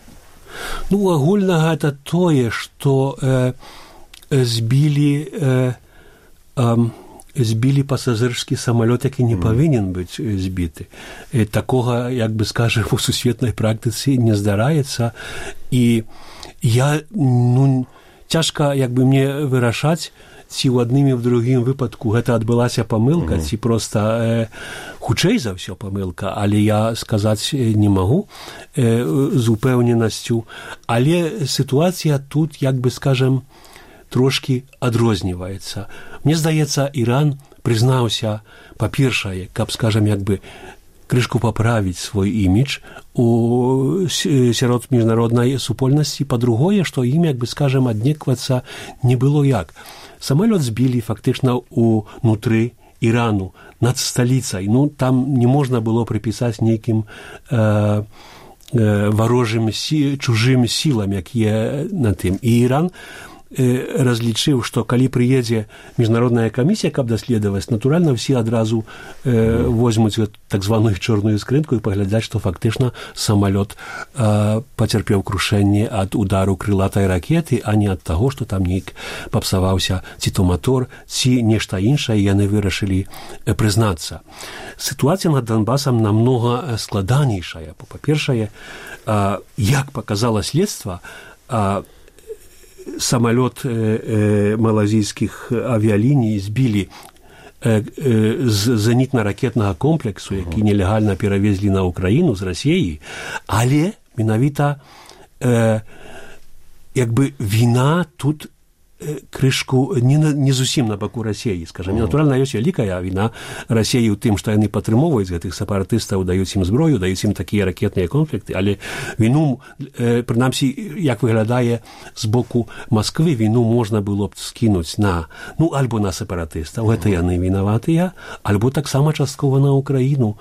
Ну, агульнага это тое, што э, збілі э, э, збілі пасажырскі самалёт, які не павінен быць збіты. І такога, як бы скажем, у сусветнай практыцы не здараецца. І я, ну, цяжка, як бы мне вырашаць, ці ў адным і ў другім выпадку гэта адбылася памылка, mm-hmm. ці проста э, хутчэй за ўсё памылка, але я сказаць не магу э, з упэўненасцю. Але сітуацыя тут, як бы скажем, трошкі адрозніваецца. Мне здаецца, Іран прызнаўся, па-першае, каб, скажам, як бы крышку паправіць свой імідж у сярод міжнароднай супольнасці, па-другое, што ім, як бы, скажам, аднеквацца не было як. Самалёт збілі фактычна ўнутры Ірану, над сталіцай. Ну, там не можна было прыпісаць нейкім э, э, варожым, сі, чужым сілам, якія на тым. І Іран разлічыў, што калі прыедзе міжнародная камісія, каб даследаваць, натуральна, всі адразу э, возьмуць так званую чорную скрынку і паглядзяць, што фактычна самалёт э, пацярпеў крушэнне ад удару крылатай ракеты, а не ад таго, што там нейк папсаваўся ці то мотор, ці нешта іншае, яны вырашылі э, прызнацца. Сітуацыя над Донбасам намнога складанейшая. Па-першае, э, як паказала следства, э, самолет э, э, малазійскіх авіаліній збілі э, э, з зенітна-ракетнага комплексу, які нелегальна перавезлі на Украіну з Расіі, але менавіта э, як бы віна тут крышку не, не зусім на баку Расіі, скажам. Натуральна, ёсць вялікая віна Расіі ў тым, што яны падтрымоўваюць гэтых сепаратыстаў, даюць ім зброю, даюць ім такія ракетныя конфлікты, але віну, э, прынамсі, як выглядае з боку Масквы, віну можна было б скінуць на, ну, альбо на сепаратыстаў, гэта яны вінаватыя, альбо таксама часткова на Украіну.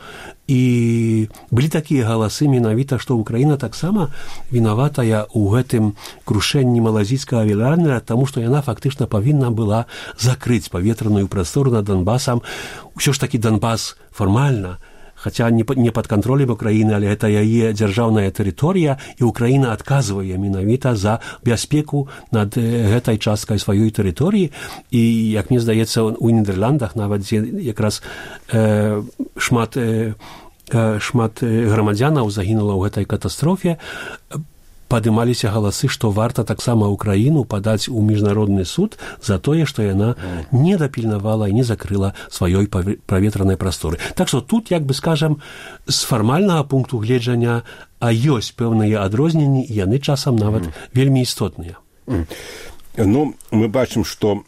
І былі такія галасы менавіта, што Украіна таксама вінаватая ў гэтым крушэнні малазійскага авіалайнера, таму што яна фактычна павінна была закрыць паветраную прастору над Донбасам. Усё ж такі Донбас фармальна, хаця не пад кантролем Украіны, але гэта яе дзяржаўная тэрыторыя, і Украіна адказвае менавіта за бяспеку над гэтай часткай сваёй тэрыторыі. І, як мне здаецца, у Нідерландах нават дзе якраз э, шмат, э, шмат грамадзянаў загінула ў гэтай катастрофе, падымаліся галасы, што варта таксама Украіну падаць у міжнародны суд за тое, што яна не дапільнавала і не закрыла сваёй паветранай прасторы. Так што тут, як бы скажам, з фармальнага пункту гледжання, а ёсць пэўныя адрозненні, і яны часам нават mm. вельмі істотныя. Mm. Ну, мы бачым, што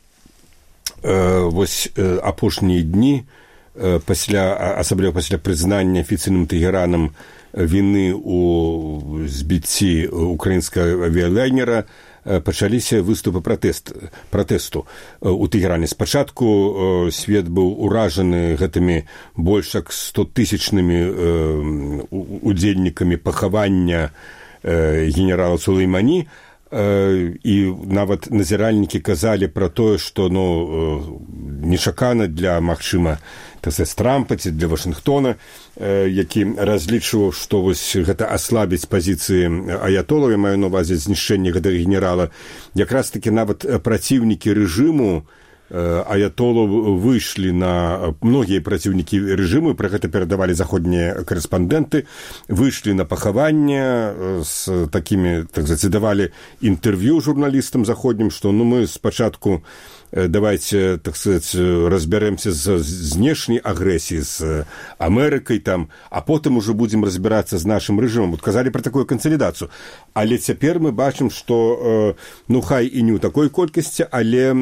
э, вось э, апошнія дні, э, пасля, асабліва пасля прызнання афіцыйным Тэгэранам віны ў збіцці украінскага авіалайнера пачаліся выступы пратэст, пратэсту ў Тэгеране. Спачатку свет быў уражаны гэтымі больш як стотысячнымі удзельнікамі пахавання генерала Сулеймані, і нават назіральнікі казалі пра тое, што ну, нечакана для, магчыма, Трампа ці для Вашынгтона, які разлічваў, што вось гэта аслабіць пазіцыі аятолаў, я маю на ўвазе знішчэнне гэтага генерала. Якраз такі нават праціўнікі рэжыму аятолаў выйшлі на многія праціўнікі рэжыму, пра гэта перадавалі заходнія карэспандэнты, выйшлі на пахаванне з такімі, так сказать, давалі інтэрв'ю журналістам заходнім, што ну мы спачатку давайте, так сказать, разберемся з знешняй агрэсіі, з Амерыкай там, а потым уже будзем разбірацца з нашым рэжымам. Вот казалі пра такую кансалідацыю. Але цяпер мы бачым, што ну хай і не ў такой колькасці, але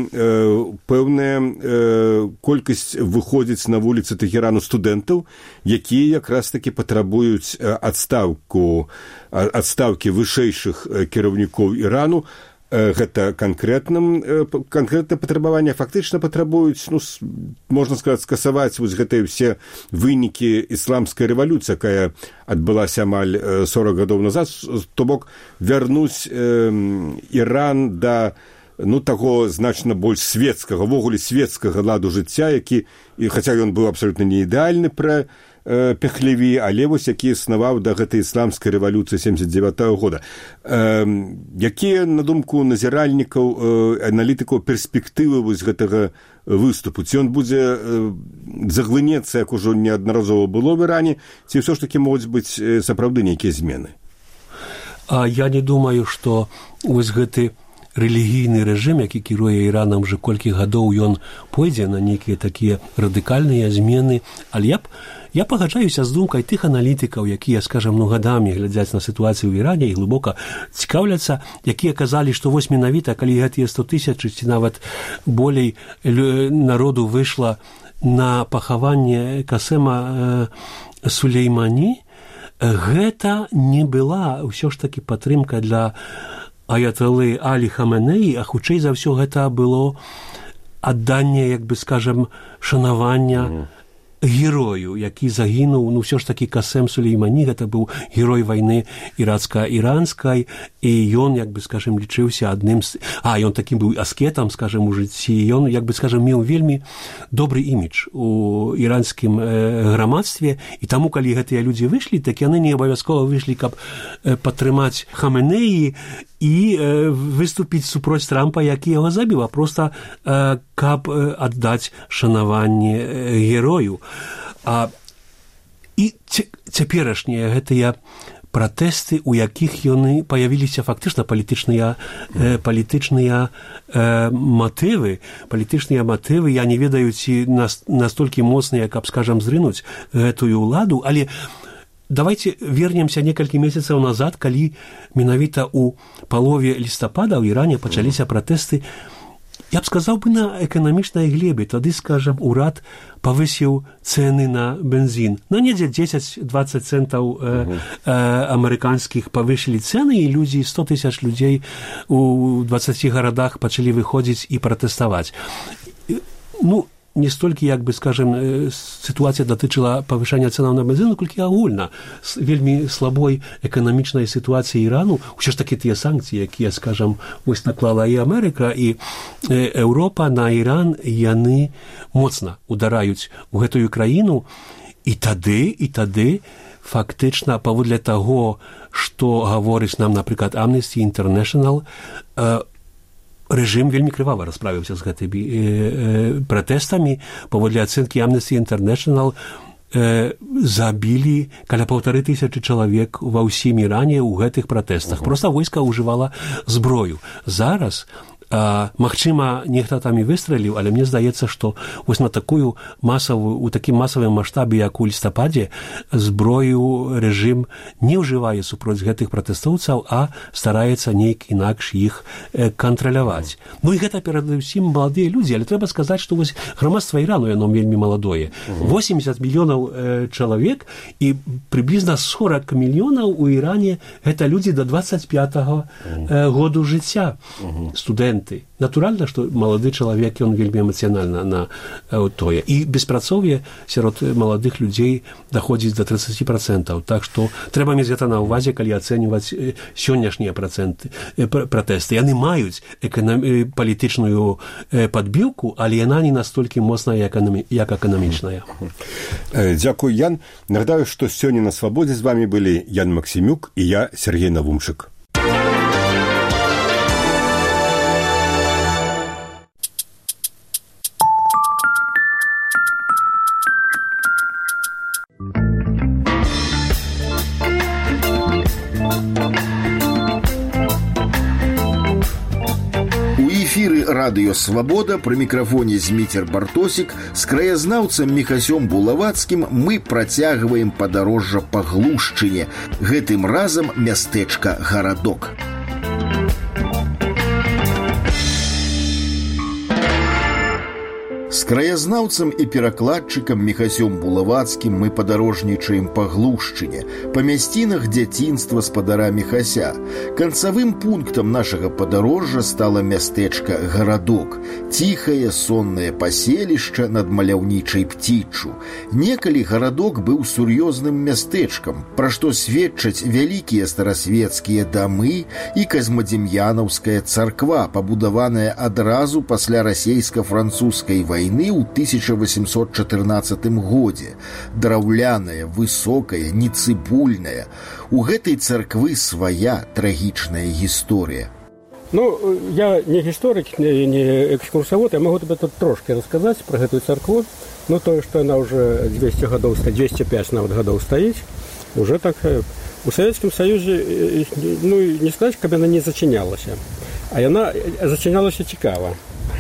пэўная колькасць выходзіць на вуліцы Тэхерану студэнтаў, якія якраз такі патрабуюць адстаўку, адстаўкі вышэйшых кіраўнікоў Ірану. Гэта канкрэтным, канкрэтнае патрабаванне фактычна патрабуюць, ну, можна сказаць, скасаваць вось гэтыя ўсе вынікі ісламскай рэвалюцыі, якая адбылася амаль сорок гадоў назад, то бок вярнуць э, Іран да ну, таго значна больш светскага, ввогуле светскага ладу жыцця, які, і хаця ён быў абсалютна не ідэальны пра Пехлеві, але вось які існаваў да гэтай ісламскай рэвалюцыі семдзесят девятого года. Э, якія, на думку назіральнікаў, э, аналітыкаў, перспектывы вось гэтага выступу? Ці ён будзе э, заглынецца, як ужо неаднаразова было в Іране, ці ўсё ж такі могуць быць сапраўды нейкія змены? А я не думаю, што вось гэты рэлігійны рэжым, які кіруе Іранам уже колькі гадоў, ён пойдзе на нейкія такія радыкальныя змены, але я б Я пагаджаюся з думкай тых аналітыкаў, якія, скажам, ну, гадамі глядзяць на сітуацыю ў Іране і глыбока цікаўляцца, якія казалі, што вось менавіта, калі гэтыя сто тысяч ці нават болей народу выйшла на пахаванне Касема э, Сулеймані, гэта не была ўсё ж такі падтрымка для аяталы Алі Хаменеі, а хутчэй за ўсё гэта было адданне, як бы, скажам, шанавання mm. герою, які загінуў, ну, ўсё ж такі Касем Сулеймані, гэта быў герой вайны ірацка-іранскай, і ён, як бы, скажем, лічыўся адным з... А, ён такім быў аскетам, скажем, у жыцці, ён, як бы, скажем, меў вельмі добры імідж у іранскім э, грамадстве, і таму, калі гэтыя людзі выйшлі, так яны не абавязкова выйшлі, каб э, падтрымаць Хаменеі і э, выступіць супроць Трампа, які яго забіў, а проста э, каб э, аддаць шанаванне э, герою. А, і цяперашнія гэтыя пратэсты, у якіх яны паявіліся фактычна палітычныя, э, палітычныя э, матывы, палітычныя матывы, я не ведаю, ці нас, настолькі моцныя, каб, скажам, зрынуць гэтую ўладу, але давайте вернемся некалькі месяцаў назад, калі менавіта ў палове лістапада ў Іране пачаліся пратэсты, я б сказаў бы, на эканамічнай глебе. Тады, скажам, урад павысіў цэны на бензін. На недзе дзесяць-дваццаць цэнтаў э, э, амерыканскіх павышылі цэны, і людзі, сто тысяч людзей у дваццаці гарадах пачалі выходзіць і пратэставаць. Ну, не столькі, як бы, скажем, сітуацыя датычыла павышання цэнаў на бензін, колькі агульна з вельмі слабой эканамічнай сітуацыі Ірану, усё ж такі тыя санкцыі, якія, скажам, вось наклала і Амерыка, і Еўропа на Іран, яны моцна удараюць у гэтую краіну, і тады, і тады фактычна, паводле таго, што гаворыць нам, напрыклад, Amnesty International, рэжым вельмі крывава расправіўся з гэтымі э, э, пратэстамі. Паводле ацэнкі Amnesty International э, забілі каля паўтары тысячы чалавек ва ўсім Іране ў гэтых пратэстах. Проста войска ўжывала зброю. Зараз А, магчыма, нехта там і выстрэліў, але мне здаецца, што вось на такую масавую, у такім масавым маштабе, як у лістападзе, зброю рэжым не ўжывае супроць гэтых пратэстоўцаў, а стараецца нейк інакш іх э, кантраляваць. Ну і гэта перадусім маладыя людзі, але трэба сказаць, што вось грамадства Ірану, яно вельмі маладое. восемьдесят мільёнаў э, чалавек, і прыблізна сорок мільёнаў у Іране гэта людзі да двадцать пятого э, году жыцця, студэнты. Натуральна, што малады чалавек, ён вельмі эмацыянальна на э, тое. І беспрацоўе сярод маладых людзей даходзіць да тридцать процентов. Так што трэба мець гэта на ўвазе, калі ацэньваць э, сённяшнія працэнты, э, пратэсты. Яны маюць эканам... э, палітычную э, падбіўку, але яна не настолькі моцная, як, эканами... як эканамічная. Дзякуй, Ян. Нагадаю, што сёння на Свабодзе з вами былі Ян Максімюк і я, Сергей Навумчык. эфіры радыё Свабода, пры мікрафоне Зміцер Бартосік, з краязнаўцам Міхасём Булавацкім мы працягваем падарожжа па Глушчыне, гэтым разам мястэчка Гарадок. З краязнаўцам і перакладчыкам Міхасём Булавацкім мы падарожнічаем па Глушчыне, па мясцінах дзяцінства спадара Міхася. Канцавым пунктам нашага падарожжа стала мястэчка Гарадок, ціхае соннае паселішча над маляўнічай Пціччу. Некалі Гарадок быў сур'ёзным мястэчкам, пра што сведчаць вялікія старасвецкія дамы і казмадзем'янаўская царква, пабудаваная адразу пасля расейска-французскай вайны ў тысяча восемьсот чатырнаццатым годзе. Драўляная, высокая, нецыбульная. У гэтай царквы свая трагічная гісторыя. Ну, я не гісторык, не, не экскурсавод, я могу тебе тут трошки расказаць пра гэтую царкву. Ну, тое, што яна ўжо двести гадоў, двести пять нават гадоў стаіць, уже так у Савецкім Саюзе, ну, не сказаць, каб яна не зачынялася, а яна зачынялася цікава.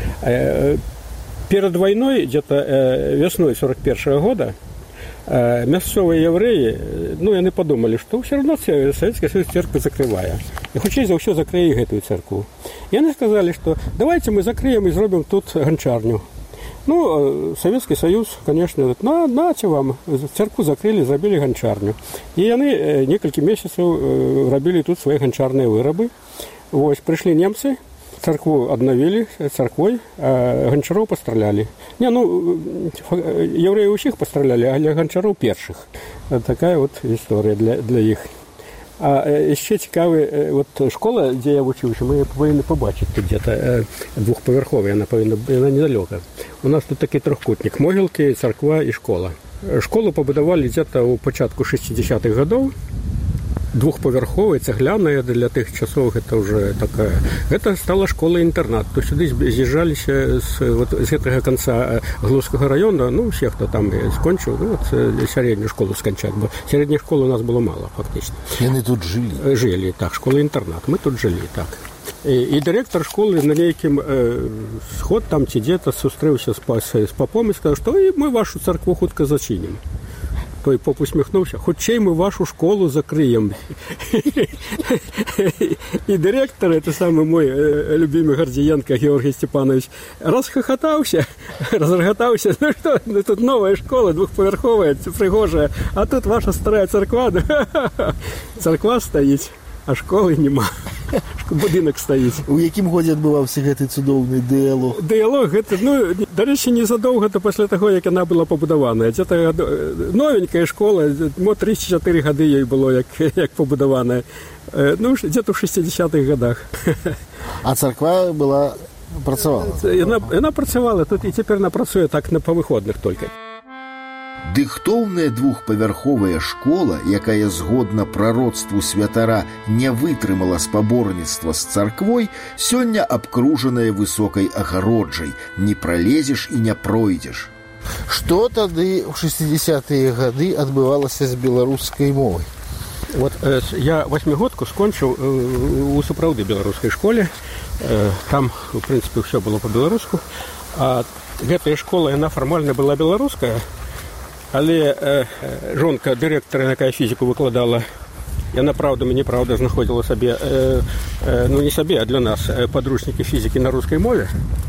Перед войной, где-то э, весной сорок первого года, э, мясцовые евреи, ну, они подумали, что все равно Советский Союз церковь закрывая. И хутчэй за ўсё закрые эту церковь. И они сказали, что давайте мы закроем и сделаем тут гончарню. Ну, Советский Союз, конечно, говорит, на, нате вам, церковь закрыли, забили гончарню. И они э, несколько месяцев э, робили тут свои гончарные вырабы. Вот, пришли немцы, церкву обновили церквой, а гончаров постреляли. Не, ну, евреи усіх постреляли, а для гончаров перших. Вот такая вот история для, для их. А еще цікавая, вот школа, где я учился, мы повинны побачить тут где-то двухповерховая, она повинна, она недалеко. У нас тут такой трехкутник, могилки, церква и школа. Школу побудовали где-то у початку шестидесятых годов. Двухповерховая, цегляная, для тех часов это уже такая. Это стала школа-интернат. То есть сюда съезжались с, вот, с этого конца Глузского района, ну, все, кто там скончил, ну, вот, среднюю школу скончать. Средней школы у нас было мало, фактически. И они тут жили? Жили, так, школа-интернат. Мы тут жили, так. И, и директор школы на неким э, сход там где-то сустрелся с, с, с попом и сказал, что и мы вашу церкву хутко зачиним. Той поп усміхнувся, хочей ми вашу школу закриємо. І директор, це саме мой любимий Гордієнко Георгій Степанович, розхохотався, розроготався, ну що, ну, тут нова школа, двохповерхова, пригожа, а тут ваша стара церква, церква стоїть, а школи нема. Будинок стоїть. У якім годі відбувався гэты цудоўны дыялог? Дыялог, гэта, ну, до речі, незадовго то після того, як вона була побудована. Це новенька школа, мо три-чотири годи їй було, як, як побудована. Ну, где-то в шестидесятых годах. А церква була, працювала? Вона, вона працювала тут, і тепер вона працює так на повиходних тільки. Дыхтоўная двухпавярховая школа, якая згодна прароцтву святара не вытрымала спаборніцтва з царквой, сёння абкружаная высокай агароджай. Не пролезеш і не пройдзеш. Што тады ў шестидесятые гады адбывалася з беларускай мовай? Вот э, я восьмигодку скончыў э, у сапраўды беларускай школе. Э, там, в принципе, все было по-беларуску. А гэтая школа, яна фармальна была беларуская, але э, жонка дырэктара, якая фізіку выкладала, яна праўдамі неправда знаходзіла сабе, э, э, ну не сабе, а для нас э, падручнікі фізікі на рускай мове.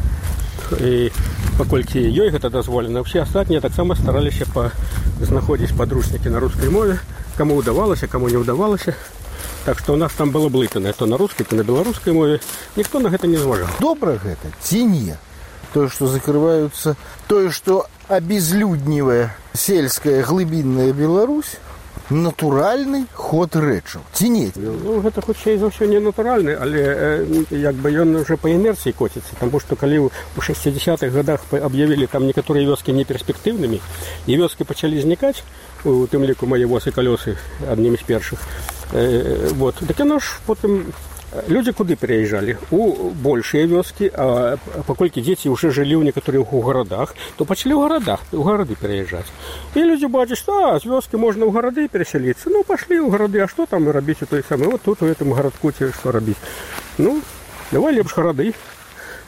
І паколькі ёй гэта дазволена, ўсе астатнія таксама стараліся па, знаходзіць падручнікі на рускай мове, каму ўдавалася, каму не ўдавалася. Так што у нас там было блытанае то на рускай, то на беларускай мове. Ніхто на гэта не зважаў. Добра гэта ці не? Тое, што закрываюцца, тое, што обезлюднівая сельская глыбінная Беларусь, натуральны ход рэчаў. Ці не? Ну, гэта хутчэй за ўсё не натуральны, але э, як бы ён уже па інерцыі коціцца, таму што калі ў шестидесятых годах аб'явілі там некаторыя вёскі неперспектыўнымі, і вёскі пачалі знікаць, у тым ліку мае воз і калёсы аднымі з першых, э, вот, так яно ж потым люди куды переезжали? У большие вёски, а паколькі дзеці уже жили у некоторых у городах, то пачали у городах, у городы переезжать. И люди бачат, что а, с вёски можно у городы переселиться. Ну, пошли у городы, а что там робить у той самой? Вот тут у этом городку тебе что робить? Ну, давай лепш городы.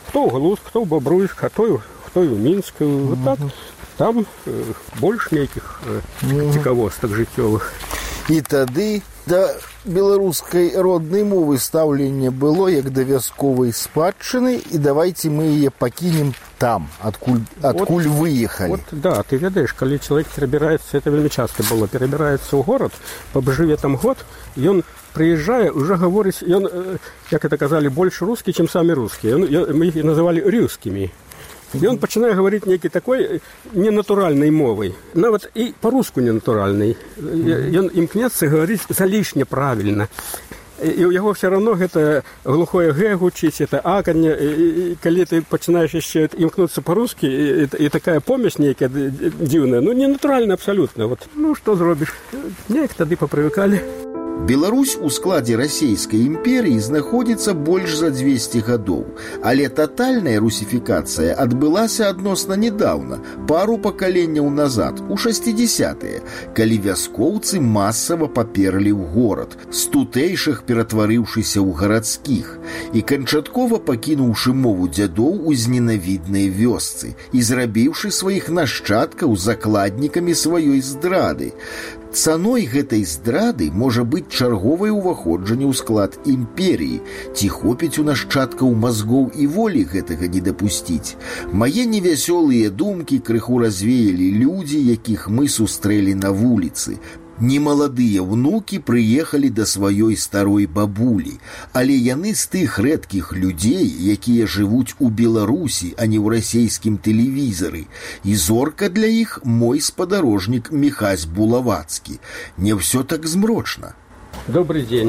кто в Глузк, кто в Бобруйск, а кто, кто и в Минск. Вот так. Там э, больше неких э, цікавосток жыццёвых. І тады да беларускай роднай мовы стаўленне было як да вясковай спадчыны, і давайте мы яе пакінем там, адкуль, адкуль вот, выехалі. Вот, да, ты ведаеш, калі чалавек перабіраецца, это вельмі часта было, перабіраецца ў горад, пабжыве там год, ён прыязджае, уже гаворыць, ён, як это казалі, больш рускі, чым самі рускія. Мы іх называлі рюскімі. И он начинает говорить некий такой ненатуральной мовой, нават и по-русски ненатуральной. И он имкнется говорить залишне правильно. И у него все равно это глухое г гучить, это аканье. И когда ты начинаешь еще имкнуться по-русски, и, и такая помесь некая дивная, ну ненатуральная абсолютно. Вот. Ну что зробишь? Неяк тады попривыкали. Беларусь у складзе расійскай імперыі знаходзіцца больш за дзвесце гадоў, але татальная русіфікацыя адбылася адносна нядаўна, пару пакаленняў назад, у шэсцідзесятыя, калі вяскоўцы масава паперлі ў горад, з тутэйшых ператварыўшыся ў гарадскіх, і канчаткова пакінуўшы мову дзядоў у зненавіднай вёсцы і зрабіўшы сваіх нашчадкаў закладнікамі сваёй здрады. Цаной гэтай здрады можа быць чарговае ўваходжанне ў склад імперіі, ці хопіць у нашчадкаў мазгоў і волі гэтага не дапусціць. Мае невясёлыя думкі крыху развеялі людзі, якіх мы сустрэлі на вуліцы. Немаладыя внукі прыехалі да сваёй старой бабулі, але яны з тых рэдкіх людзей, якія жывуць у Беларусі, а не ў расійскім тэлевізары. І зорка для іх мой спадарожнік Міхась Булавацкі. Не ўсё так змрочна. Добрый день.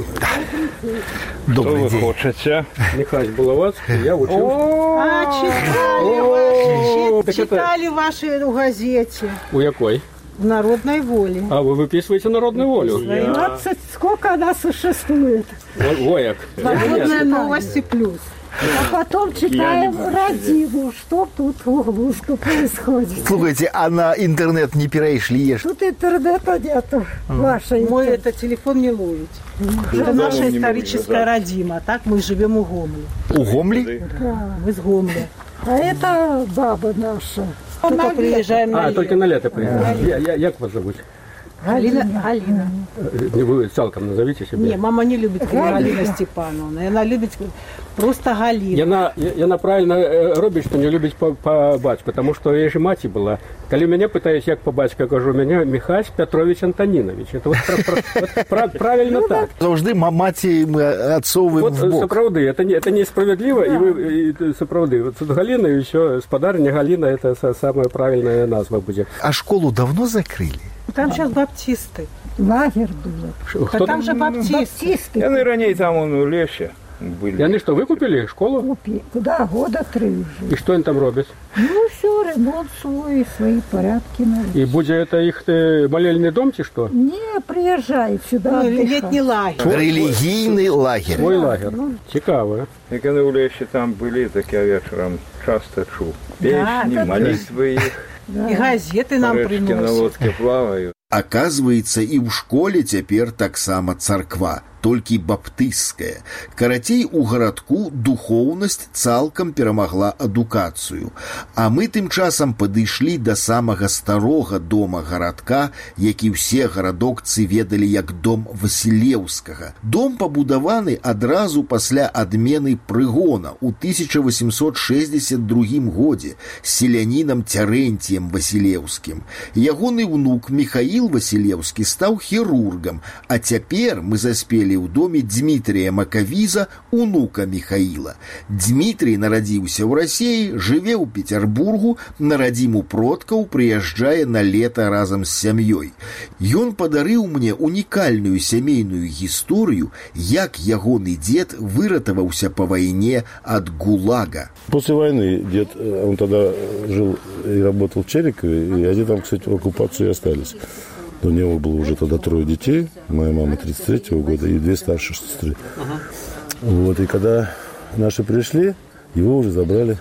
Добрый день. Что вы хотите? Михась Булавацкий, я учусь. А, читали ваши, читали ваши в газете. У якой? В «Народной воле». А вы выписываете «Народную волю»? двенадцать, сколько она существует? Вояк. «Народные новости плюс». А потом читаем «Родину», что тут в Глузку происходит. Слушайте, а на интернет не перешли? Тут интернета нету. Вашей. Мой это телефон не ловит. Это наша историческая родина. Так мы живем у Гомли. У Гомли? Да. Мы с Гомли. А это баба наша. Только приезжаем на А, лето. только на лето приезжаем. Я, я, як вас зовут? Галина. Галина. Вы цалком назовите себя. Не, мама не любит Галина Степановна. Она любит просто Галина. Яна, яна правильно робить, что не любить по, по батьку, потому что я же мать была. Когда меня пытаюсь, як по батьку, кажу, меня Михась Петрович Антонинович. Это вот, про, про, вот про, правильно так. Завжди маті ми отцовим вот, в бок. Соправды, это, не, это несправедливо, да. И вы и, соправды. Вот тут Галина и еще спадарня Галина, это самая правильная назва будет. А школу давно закрыли? Там сейчас баптисты. Лагерь был. А там же баптисты. Баптисты. Я, наверное, там он у Леще были. И они что, выкупили школу? Купи. Куда года три уже. И что они там робят? Ну все, ремонт свой, свои порядки. Навіть. И будет это их молельный дом, чи что? Не, приезжай сюда. Ну, летний лагерь. Релігійний лагерь. Свой лагерь. Цікаво. И когда у Леще там были, так я вечером часто чу. Песни, да, молитвы их. Да. И газеты нам приносят. На лодке плавают. Аказваецца, і ў школе цяпер таксама царква, толькі баптысцкая. Карацей, у гарадку духоўнасць цалкам перамагла адукацыю. А мы тым часам падышлі да самага старога дома гарадка, які ўсе гарадокцы ведалі як дом Васілеўскага. Дом пабудаваны адразу пасля адмены прыгона ў тысяча восемьсот шестьдесят другім годзе селянінам Цярэнціем Васілеўскім. Ягоны внук Михаил Васілеўскі стаў хірургам, а цяпер мы заспелі ў доме Дмітрия Макавіза, унука Михаила. Дмітрий нарадзіўся ў Расіі, жыве ў Петербургу, на радзіму продкаў прыязджае на лета разам з сям'ёй. Ён падарыў мне унікальную сямейную гісторыю, як ягоны дед выратаваўся па вайне ад ГУЛАГа. После войны дед, он тогда жил и работал в Черикове, и они там, кстати, в оккупации остались. У него было уже тогда трое детей, моя мама тридцать третьего года и две старшие сестры. Ага. Вот, и когда наши пришли, его уже забрали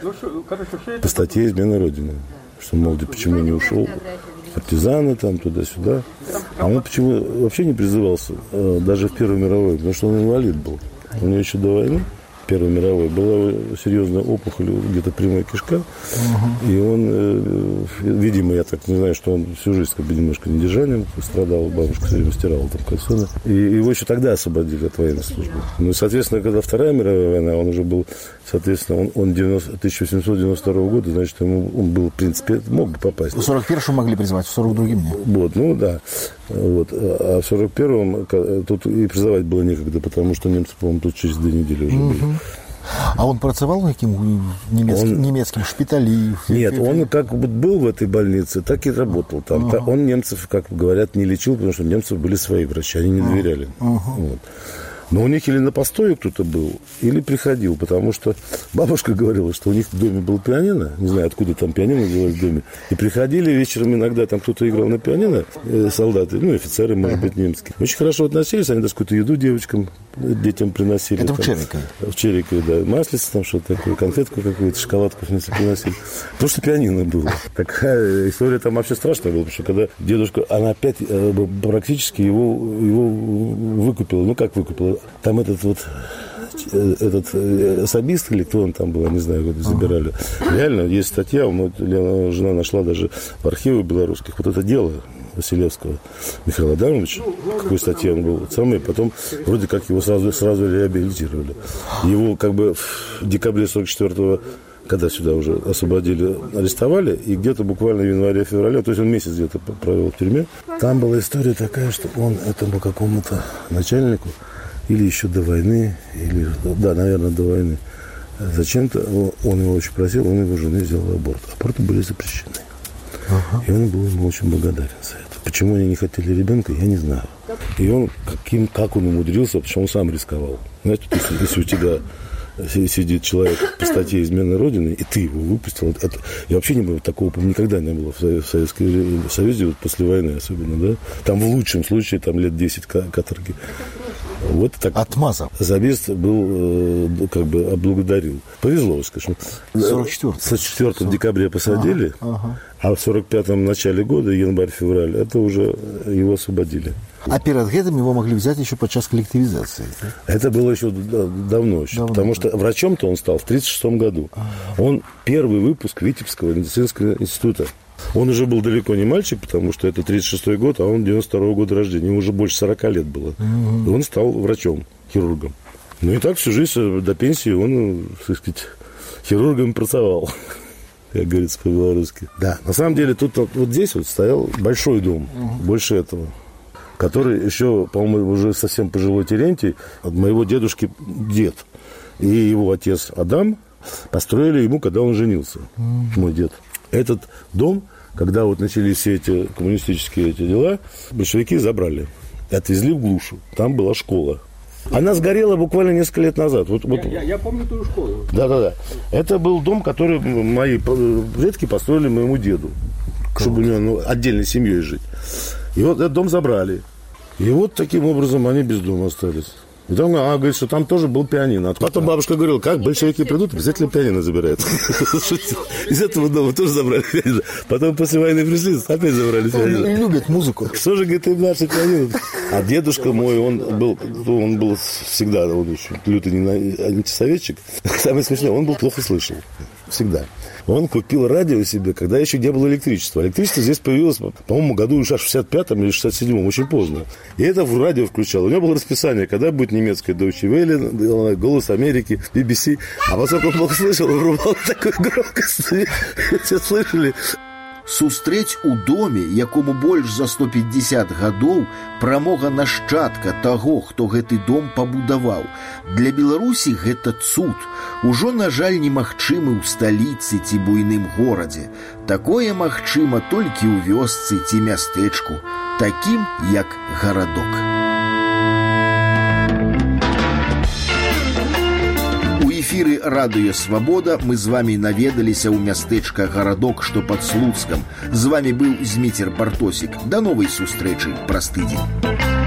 по статье «Измена Родины». Что, мол, почему не ушел, партизаны там, туда-сюда. А он почему вообще не призывался, даже в Первой мировой, потому что он инвалид был. У него еще до войны Первой мировой, была серьезная опухоль где-то прямой кишка, uh-huh. и он, э, видимо, я так не знаю, что он всю жизнь как бы немножко недержанием страдал, бабушка все время стирала там кальсоны, и его еще тогда освободили от военной службы. Ну и, соответственно, когда Вторая мировая война, он уже был, соответственно, он, он девяносто, тысяча восемьсот девяносто второго года, значит, ему, он был, в принципе, мог бы попасть. В сорок первом могли призвать, в сорок другом нет. Вот, ну да. Вот. А в сорок первом тут и призывать было некогда, потому что немцы, по-моему, тут через две недели уже были. Uh-huh. А он працевал в каким немецким, он... немецким шпитале? Нет, он как бы был в этой больнице, так и работал там. Uh-huh. Он немцев, как говорят, не лечил, потому что у немцев были свои врачи, они не доверяли. Uh-huh. Вот. Но у них или на постое кто-то был, или приходил, потому что бабушка говорила, что у них в доме был пианино, не знаю, откуда там пианино взялось в доме, и приходили вечером иногда, там кто-то играл на пианино, э, солдаты, ну, офицеры, может быть, немецкие. Очень хорошо относились, они даже какую-то еду девочкам, детям приносили. Это там, в Черникове? В Черникове, да, маслица там что-то такое, конфетку какую-то, шоколадку приносили. Потому что пианино было. Такая история там вообще страшная была, потому что когда дедушка, она опять э, практически его, его выкупила, ну, как выкупила, там этот вот этот особист или кто он там был, я не знаю, его забирали. Uh-huh. Реально, есть статья, вот, жена нашла даже в архивах белорусских, вот это дело Василевского Михаила Адамовича, какой статье он был, самый, потом вроде как его сразу, сразу реабилитировали. Его как бы в декабре сорок четвёртого, когда сюда уже освободили, арестовали, и где-то буквально в январе-феврале, то есть он месяц где-то провел в тюрьме, там была история такая, что он этому какому-то начальнику или еще до войны, или, да, наверное, до войны, зачем-то он его очень просил, он его жене сделал аборт. Аборты были запрещены. Uh-huh. И он был ему очень благодарен за это. Почему они не хотели ребенка, я не знаю. И он, каким, как он умудрился, потому что он сам рисковал. Знаете, если, если у тебя сидит человек по статье «Измена Родины», и ты его выпустил, это, я вообще не было, такого никогда не было в, в, Советской, в Союзе, вот после войны особенно, да. Там в лучшем случае там лет десять каторги. Вот так. Отмазал. Забест был, э, как бы, облагодарил. Повезло, скажем. сорок четвёртого. сорок четвёртого декабря посадили, ага, ага. А в сорок пятом начале года, январь-февраль, это уже его освободили. А перед этим его могли взять еще подчас коллективизации? Это было еще давно, еще, давно потому да. что врачом-то он стал в тридцать шестом году. А-а-а. Он первый выпуск Витебского медицинского института. Он уже был далеко не мальчик, потому что это тридцать шестой год, а он девяносто второго года рождения. Ему уже больше сорока лет было. Mm-hmm. И он стал врачом, хирургом. Ну и так всю жизнь до пенсии он, так сказать, хирургом pracował, как говорится по-белорусски. Да, на самом деле тут вот, вот здесь вот стоял большой дом, mm-hmm. больше этого, который еще, по-моему, уже совсем пожилой Терентий, от моего дедушки дед и его отец Адам построили ему, когда он женился, mm-hmm. мой дед. Этот дом, когда вот начались все эти коммунистические эти дела, большевики забрали и отвезли в глушу. Там была школа. Она сгорела буквально несколько лет назад. Вот, вот. Я, я, я помню ту школу. Да-да-да. Это был дом, который мои предки построили моему деду, как? Чтобы у него ну, отдельной семьей жить. И вот этот дом забрали. И вот таким образом они без дома остались. И там, она говорит, что там тоже был пианино. А потом бабушка говорила, как большевики придут, обязательно пианино забирают. Из этого дома тоже забрали пианино. Потом после войны пришли, опять забрали пианино. Они любят музыку. Что же, говорит, им наше пианино? А дедушка мой, он был, он был всегда, он еще лютый антисоветчик. Самое смешное, он был плохо слышал. Всегда. Он купил радио себе, когда еще не было электричества. Электричество здесь появилось, по-моему, году в шестьдесят пятом или шестьдесят седьмом, очень поздно. И это в радио включал. У него было расписание, когда будет немецкая Deutsche Welle, Голос Америки, би би си. А поскольку он плохо слышал, он врубал такую громкость. Все слышали. Сустрэць у доме, якому больш за сто пятьдесят гадоў, прамога нашчадка таго, хто гэты дом пабудаваў. Для Беларусі гэта цуд. Ужо, на жаль, немагчымы ў сталіцы ці буйным горадзе. Такое магчыма толькі ў вёсцы ці мястэчку, такім як гарадок. У эфіры радыё «Свабода» мы з вами наведаліся ў мястэчка гарадок, што пад Слуцкам. З вами быў Зміцер Бартосік. Да новай сустрэчы праз тыдзень.